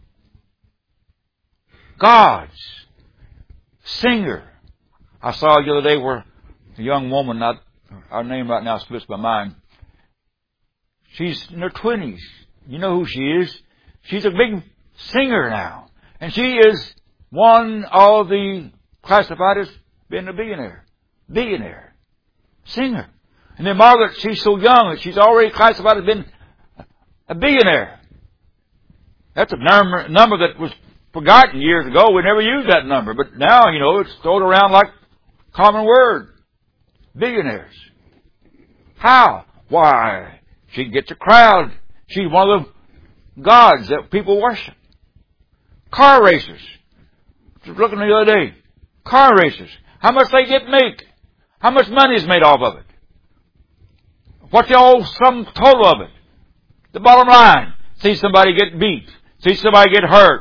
God's singer. I saw the other day where a young woman, not our name right now slips my mind. She's in her twenties. You know who she is. She's a big singer now. And she is one of the classified as being a billionaire. Billionaire. Singer. And then Margaret, she's so young that she's already classified as being a billionaire. That's a number, number that was forgotten years ago. We never used that number. But now, you know, it's thrown around like a common word. Billionaires. How? Why? She gets a crowd. She's one of the gods that people worship. Car racers. I was looking the other day. Car racers. How much they get make? How much money is made off of it? What's the whole sum total of it? The bottom line. See somebody get beat. See somebody get hurt.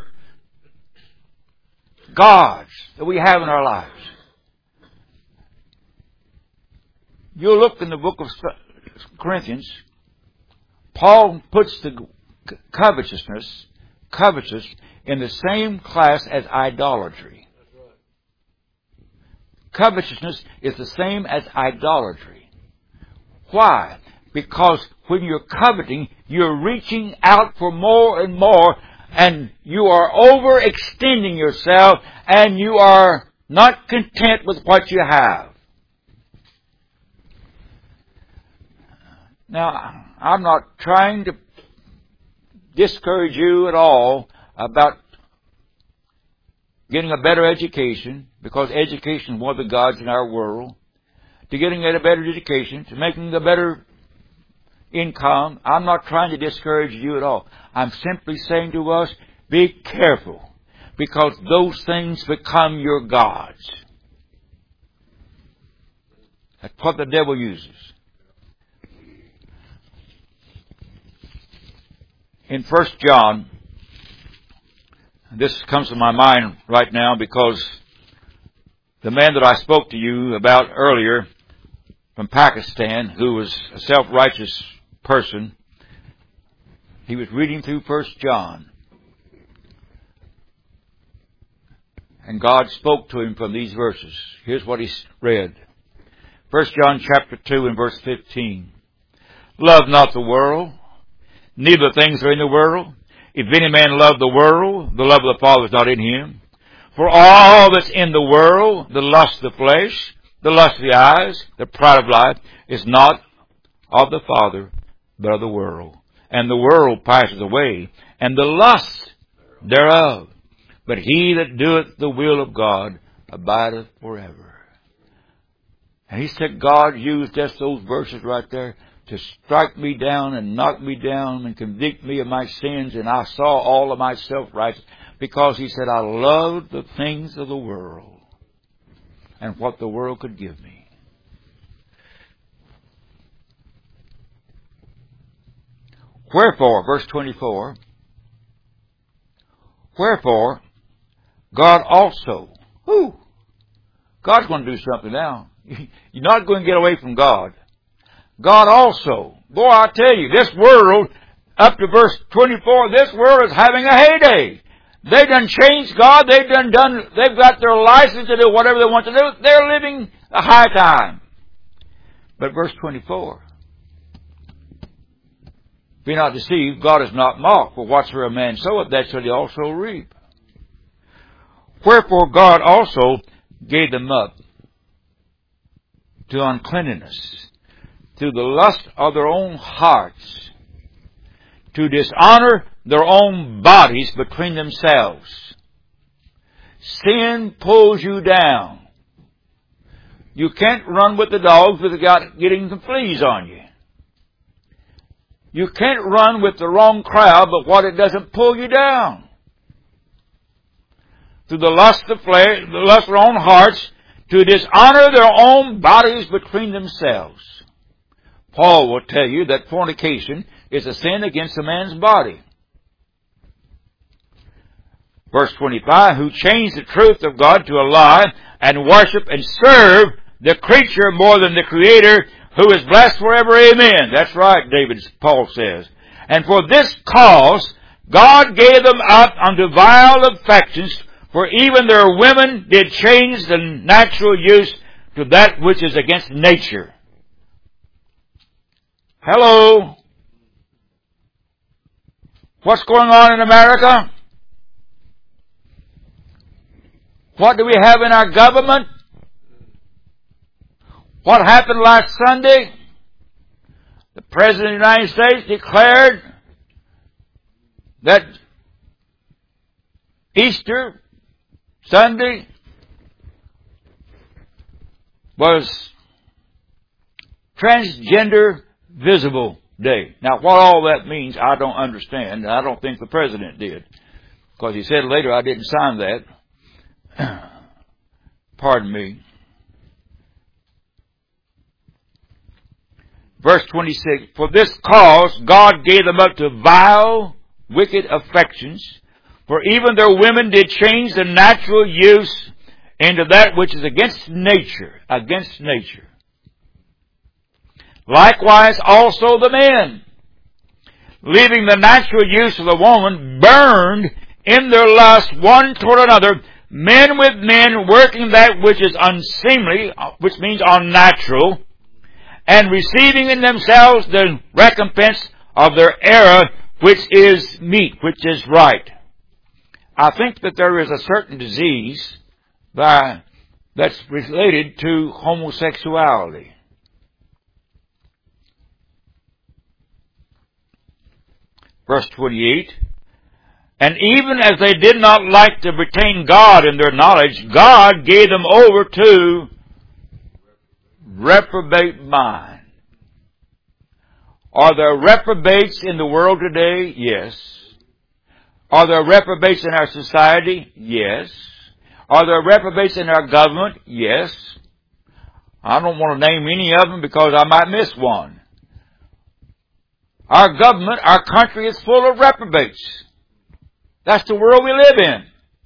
Gods that we have in our lives. You'll look in the book of Corinthians. Paul puts the covetousness, covetous, in the same class as idolatry. Covetousness is the same as idolatry. Why? Because when you're coveting, you're reaching out for more and more, and you are overextending yourself, and you are not content with what you have. Now, I'm not trying to discourage you at all about getting a better education, because education is one of the gods in our world, to getting a better education, to making a better income. I'm not trying to discourage you at all. I'm simply saying to us, be careful, because those things become your gods. That's what the devil uses. In First John, this comes to my mind right now because the man that I spoke to you about earlier from Pakistan, who was a self-righteous person, he was reading through First John. And God spoke to him from these verses. Here's what he read. First John chapter two and verse fifteen. Love not the world, neither things are in the world. If any man love the world, the love of the Father is not in him. For all that's in the world, the lust of the flesh, the lust of the eyes, the pride of life, is not of the Father, but of the world. And the world passes away, and the lust thereof. But he that doeth the will of God abideth forever. And he said God used just those verses right there to strike me down and knock me down and convict me of my sins. And I saw all of my self-righteousness because he said I loved the things of the world and what the world could give me. Wherefore, verse twenty-four, wherefore God also, whoo, God's going to do something now. You're not going to get away from God. God also. Boy, I tell you, this world, up to verse twenty-four, this world is having a heyday. They done changed God. They've done done. They've got their license to do whatever they want to do. They're living a high time. But verse twenty-four. Be not deceived, God is not mocked. For whatsoever a man soweth, that shall he also reap. Wherefore God also gave them up to uncleanness, to the lust of their own hearts, to dishonor their own bodies between themselves. Sin pulls you down. You can't run with the dogs without getting the fleas on you. You can't run with the wrong crowd, but what it doesn't pull you down. Through the lust of flesh, the lust of their own hearts, to dishonor their own bodies between themselves. Paul will tell you that fornication is a sin against a man's body. Verse twenty-five, who change the truth of God to a lie and worship and serve the creature more than the Creator, who is blessed forever. Amen. That's right, David, Paul says. And for this cause, God gave them up unto vile affections, for even their women did change the natural use to that which is against nature. Hello? What's going on in America? What do we have in our government? What happened last Sunday? The President of the United States declared that Easter Sunday was Transgender Visible Day. Now, what all that means, I don't understand, and I don't think the President did. Because he said later, I didn't sign that. Pardon me. Verse twenty-six, for this cause God gave them up to vile, wicked affections, for even their women did change the natural use into that which is against nature, against nature. Likewise also the men, leaving the natural use of the woman, burned in their lust one toward another, men with men working that which is unseemly, which means unnatural, and receiving in themselves the recompense of their error, which is meat, which is right. I think that there is a certain disease by, that's related to homosexuality. Verse twenty-eight, and even as they did not like to retain God in their knowledge, God gave them over to reprobate mind. Are there reprobates in the world today? Yes. Are there reprobates in our society? Yes. Are there reprobates in our government? Yes. I don't want to name any of them because I might miss one. Our government, our country is full of reprobates. That's the world we live in.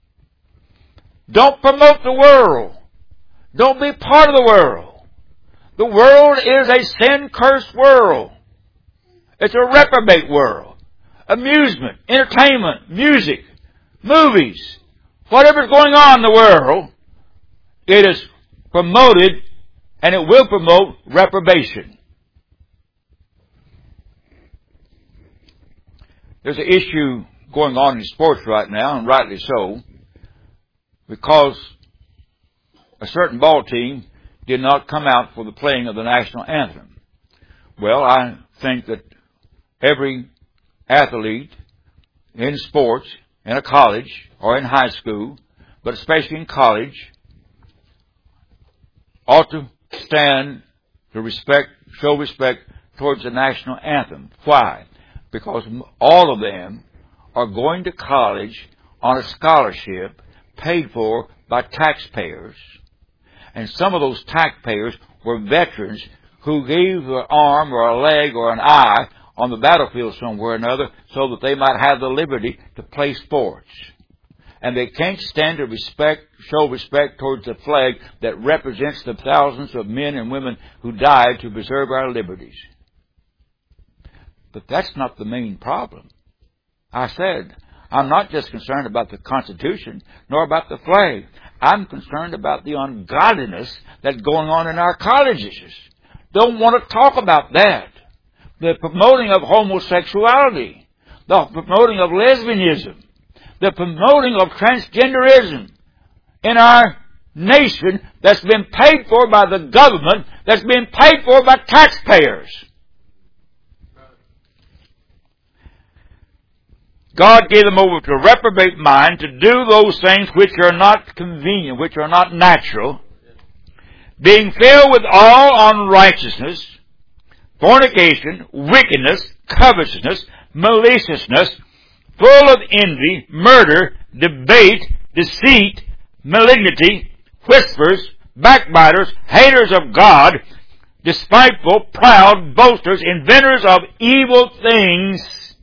Don't promote the world. Don't be part of the world. The world is a sin-cursed world. It's a reprobate world. Amusement, entertainment, music, movies, whatever's going on in the world, it is promoted and it will promote reprobation. There's an issue going on in sports right now, and rightly so, because a certain ball team did not come out for the playing of the national anthem. Well, I think that every athlete in sports, in a college or in high school, but especially in college, ought to stand to respect, show respect towards the national anthem. Why? Because all of them are going to college on a scholarship paid for by taxpayers. And some of those taxpayers were veterans who gave an arm or a leg or an eye on the battlefield somewhere or another so that they might have the liberty to play sports. And they can't stand to respect, show respect towards the flag that represents the thousands of men and women who died to preserve our liberties. But that's not the main problem. I said, I'm not just concerned about the Constitution, nor about the flag. I'm concerned about the ungodliness that's going on in our colleges. Don't want to talk about that. The promoting of homosexuality, the promoting of lesbianism, the promoting of transgenderism in our nation that's been paid for by the government, that's been paid for by taxpayers. God gave them over to a reprobate mind to do those things which are not convenient, which are not natural, being filled with all unrighteousness, fornication, wickedness, covetousness, maliciousness, full of envy, murder, debate, deceit, malignity, whisperers, backbiters, haters of God, despiteful, proud, boasters, inventors of evil things.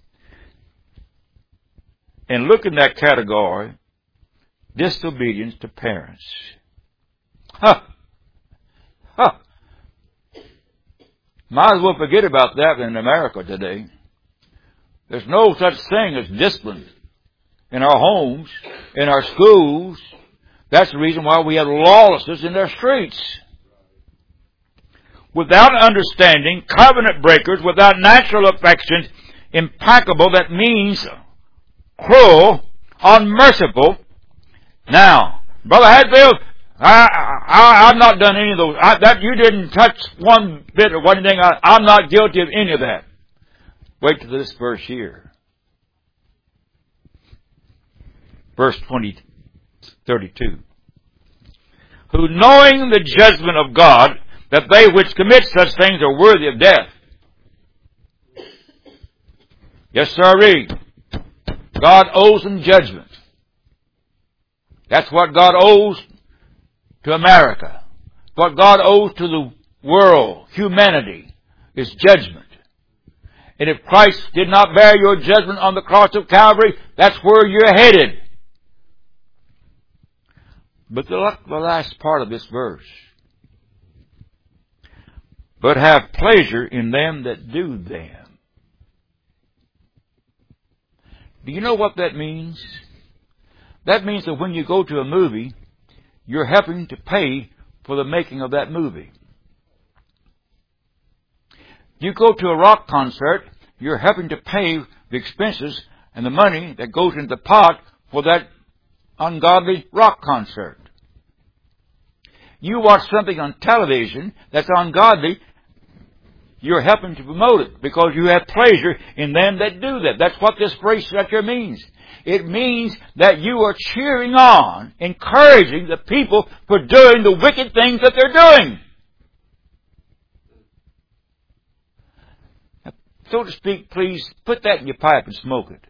And look in that category, disobedience to parents. Huh. Huh. Might as well forget about that in America today. There's no such thing as discipline in our homes, in our schools. That's the reason why we have lawlessness in our streets. Without understanding, covenant breakers, without natural affections, implacable, that means cruel, unmerciful. Now, Brother Hatfield, I, I, I've not done any of those. I, that you didn't touch one bit or one thing. I, I'm not guilty of any of that. Wait till this verse here. Verse twenty, thirty-two. Who knowing the judgment of God, that they which commit such things are worthy of death. Yes, sirree. God owes them judgment. That's what God owes to America. What God owes to the world, humanity, is judgment. And if Christ did not bear your judgment on the cross of Calvary, that's where you're headed. But look the last part of this verse. But have pleasure in them that do them. Do you know what that means? That means that when you go to a movie, you're helping to pay for the making of that movie. You go to a rock concert, you're helping to pay the expenses and the money that goes into the pot for that ungodly rock concert. You watch something on television that's ungodly, you're helping to promote it because you have pleasure in them that do that. That's what this phrase right here means. It means that you are cheering on, encouraging the people for doing the wicked things that they're doing. Now, so to speak, please put that in your pipe and smoke it.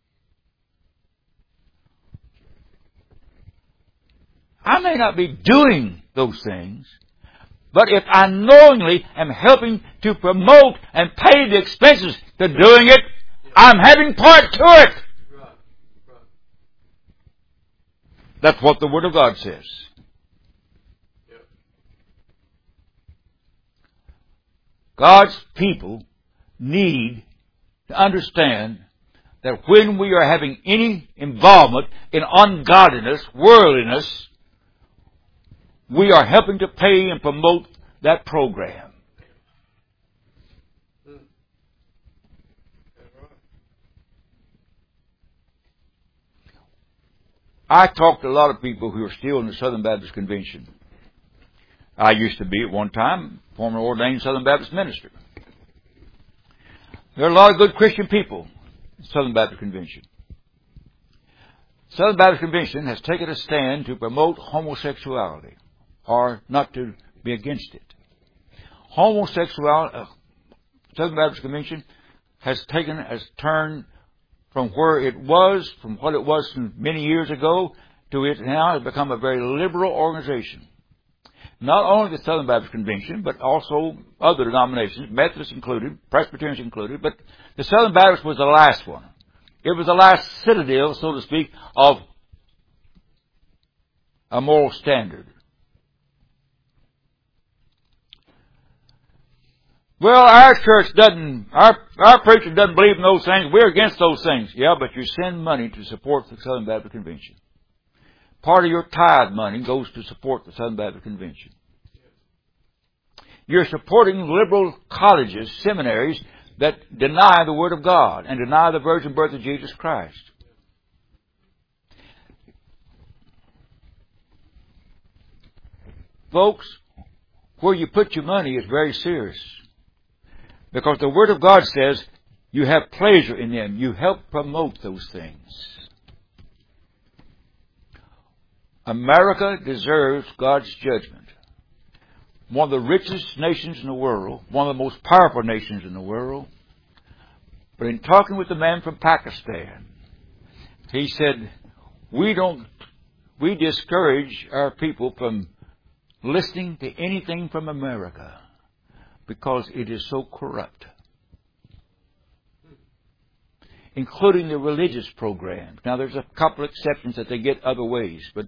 I may not be doing those things, but if I knowingly am helping to promote and pay the expenses to doing it, I'm having part to it. That's what the Word of God says. God's people need to understand that when we are having any involvement in ungodliness, worldliness, we are helping to pay and promote that program. I talked to a lot of people who are still in the Southern Baptist Convention. I used to be at one time, former ordained Southern Baptist minister. There are a lot of good Christian people in the Southern Baptist Convention. Southern Baptist Convention has taken a stand to promote homosexuality, or not to be against it. Homosexuality, uh, Southern Baptist Convention has taken, has turned from where it was, from what it was many years ago, to it now has become a very liberal organization. Not only the Southern Baptist Convention, but also other denominations, Methodists included, Presbyterians included, but the Southern Baptist was the last one. It was the last citadel, so to speak, of a moral standard. Well, our church doesn't, our, our preacher doesn't believe in those things. We're against those things. Yeah, but you send money to support the Southern Baptist Convention. Part of your tithe money goes to support the Southern Baptist Convention. You're supporting liberal colleges, seminaries that deny the Word of God and deny the virgin birth of Jesus Christ. Folks, where you put your money is very serious. Because the Word of God says, You have pleasure in them. You help promote those things. America deserves God's judgment. One of the richest nations in the world, one of the most powerful nations in the world. But in talking with the man from Pakistan, he said, we don't, we discourage our people from listening to anything from America because it is so corrupt. Including the religious programs. Now there's a couple of exceptions that they get other ways, but,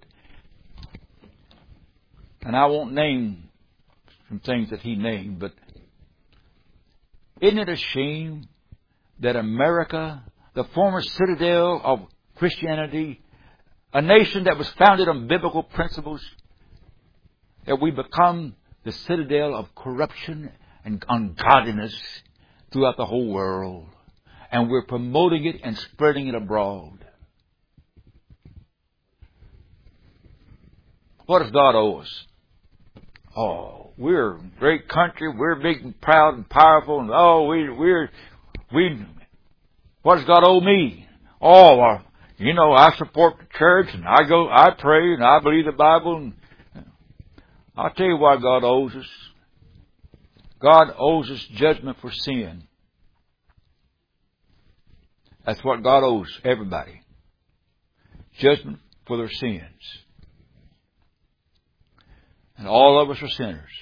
and I won't name some things that he named, but isn't it a shame that America, the former citadel of Christianity, a nation that was founded on biblical principles, that we become the citadel of corruption and ungodliness throughout the whole world. And we're promoting it and spreading it abroad. What does God owe us? Oh, we're a great country. We're big and proud and powerful. And oh, we, we're, we, what does God owe me? Oh, well, you know, I support the church and I go, I pray and I believe the Bible. And I'll tell you why God owes us. God owes us judgment for sin. That's what God owes everybody. Judgment for their sins. And all of us are sinners.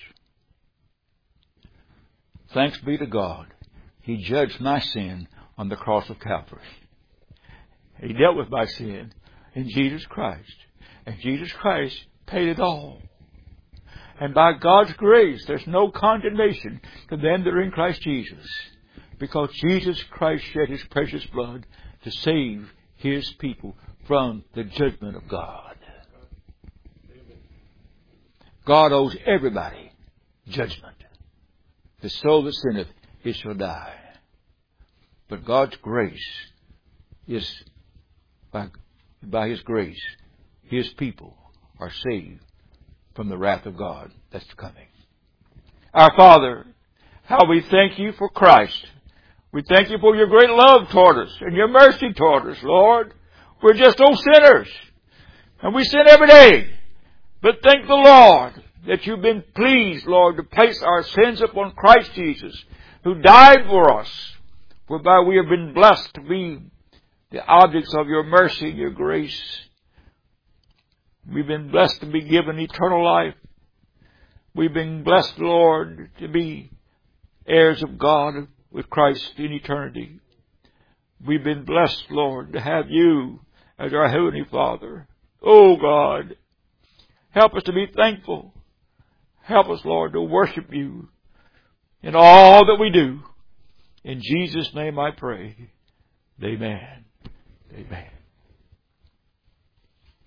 Thanks be to God. He judged my sin on the cross of Calvary. He dealt with my sin in Jesus Christ. And Jesus Christ paid it all. And by God's grace, there's no condemnation to them that are in Christ Jesus. Because Jesus Christ shed His precious blood to save His people from the judgment of God. God owes everybody judgment. The soul that sinneth, it shall die. But God's grace is, by, by His grace, His people are saved from the wrath of God that's coming. Our Father, how we thank You for Christ. We thank You for Your great love toward us and Your mercy toward us, Lord. We're just old sinners. And we sin every day. But thank the Lord that You've been pleased, Lord, to place our sins upon Christ Jesus, who died for us, whereby we have been blessed to be the objects of Your mercy and Your grace. We've been blessed to be given eternal life. We've been blessed, Lord, to be heirs of God with Christ in eternity. We've been blessed, Lord, to have You as our Heavenly Father. Oh, God, help us to be thankful. Help us, Lord, to worship You in all that we do. In Jesus' name I pray. Amen. Amen.